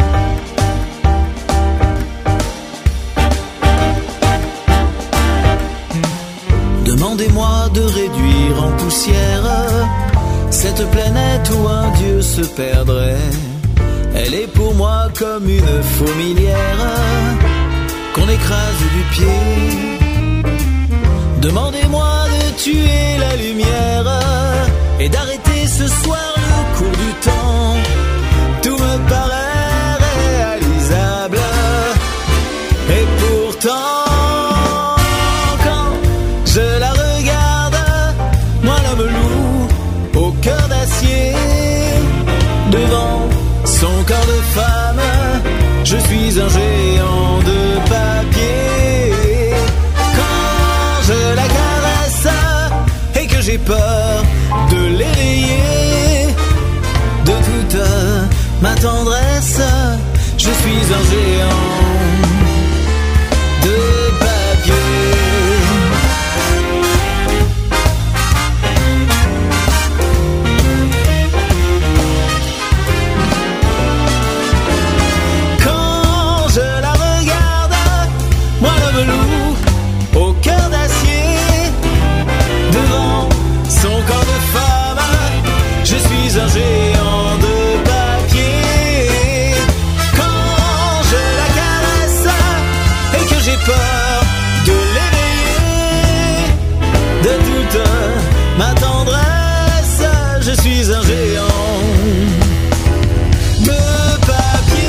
Demandez-moi de réduire en poussière cette planète où un dieu se perdrait. Elle est pour moi comme une fourmilière qu'on écrase du pied. Demandez-moi de tuer la lumière et d'arrêter ce soir le cours du temps. Tout me paraît réalisable, et pourtant je la regarde, moi l'homme loup, au cœur d'acier, devant son corps de femme, je suis un géant de papier. Quand je la caresse et que j'ai peur de l'éveiller, de toute ma tendresse, je suis un géant de papier. Au cœur d'acier, devant son corps de femme, je suis un géant de papier. Quand je la caresse et que j'ai peur de l'éveiller, de toute ma tendresse, je suis un géant de papier.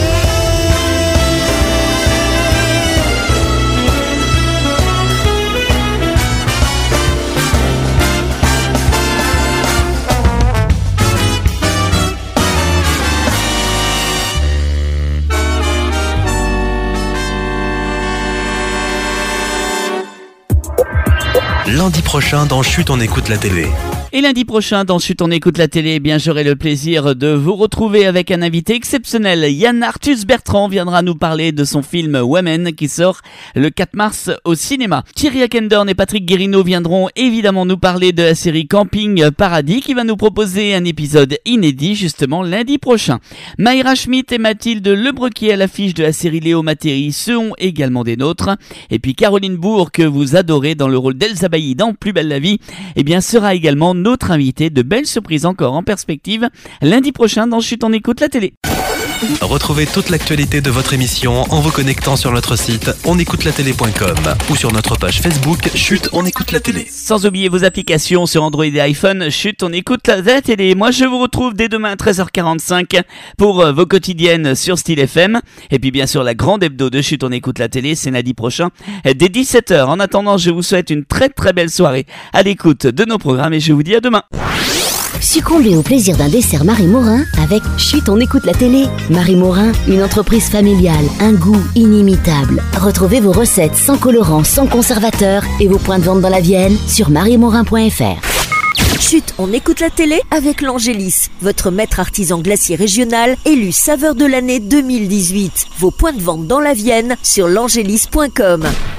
Lundi prochain dans Chut on écoute la télé.
Et lundi prochain, dans Chut on écoute la télé, eh bien j'aurai le plaisir de vous retrouver avec un invité exceptionnel. Yann Arthus Bertrand viendra nous parler de son film Women qui sort le 4 mars au cinéma. Thierry Hackendorn et Patrick Guérino viendront évidemment nous parler de la série Camping Paradis qui va nous proposer un épisode inédit justement lundi prochain. Mayra Schmidt et Mathilde Lebrequier à l'affiche de la série Léo Matteri seront également des nôtres. Et puis Caroline Bourg, que vous adorez dans le rôle d'Elsa Bailly dans Plus belle la vie, eh bien sera également notre invité. De belles surprises encore en perspective lundi prochain dans Chut on écoute la télé.
Retrouvez toute l'actualité de votre émission en vous connectant sur notre site onécoutelatélé.com ou sur notre page Facebook Chut, on écoute la télé.
Sans oublier vos applications sur Android et iPhone. Chut, on écoute la télé. Moi, je vous retrouve dès demain à 13h45 pour vos quotidiennes sur Style FM. Et puis, bien sûr, la grande hebdo de Chut, on écoute la télé, c'est lundi prochain dès 17h. En attendant, je vous souhaite une très très belle soirée à l'écoute de nos programmes et je vous dis à demain.
Succombez au plaisir d'un dessert Marie Morin avec Chut, on écoute la télé. Marie Morin, une entreprise familiale, un goût inimitable. Retrouvez vos recettes sans colorant, sans conservateur et vos points de vente dans la Vienne sur mariemorin.fr.
Chut, on écoute la télé avec l'Angélis, votre maître artisan glacier régional élu saveur de l'année 2018. Vos points de vente dans la Vienne sur l'angélis.com.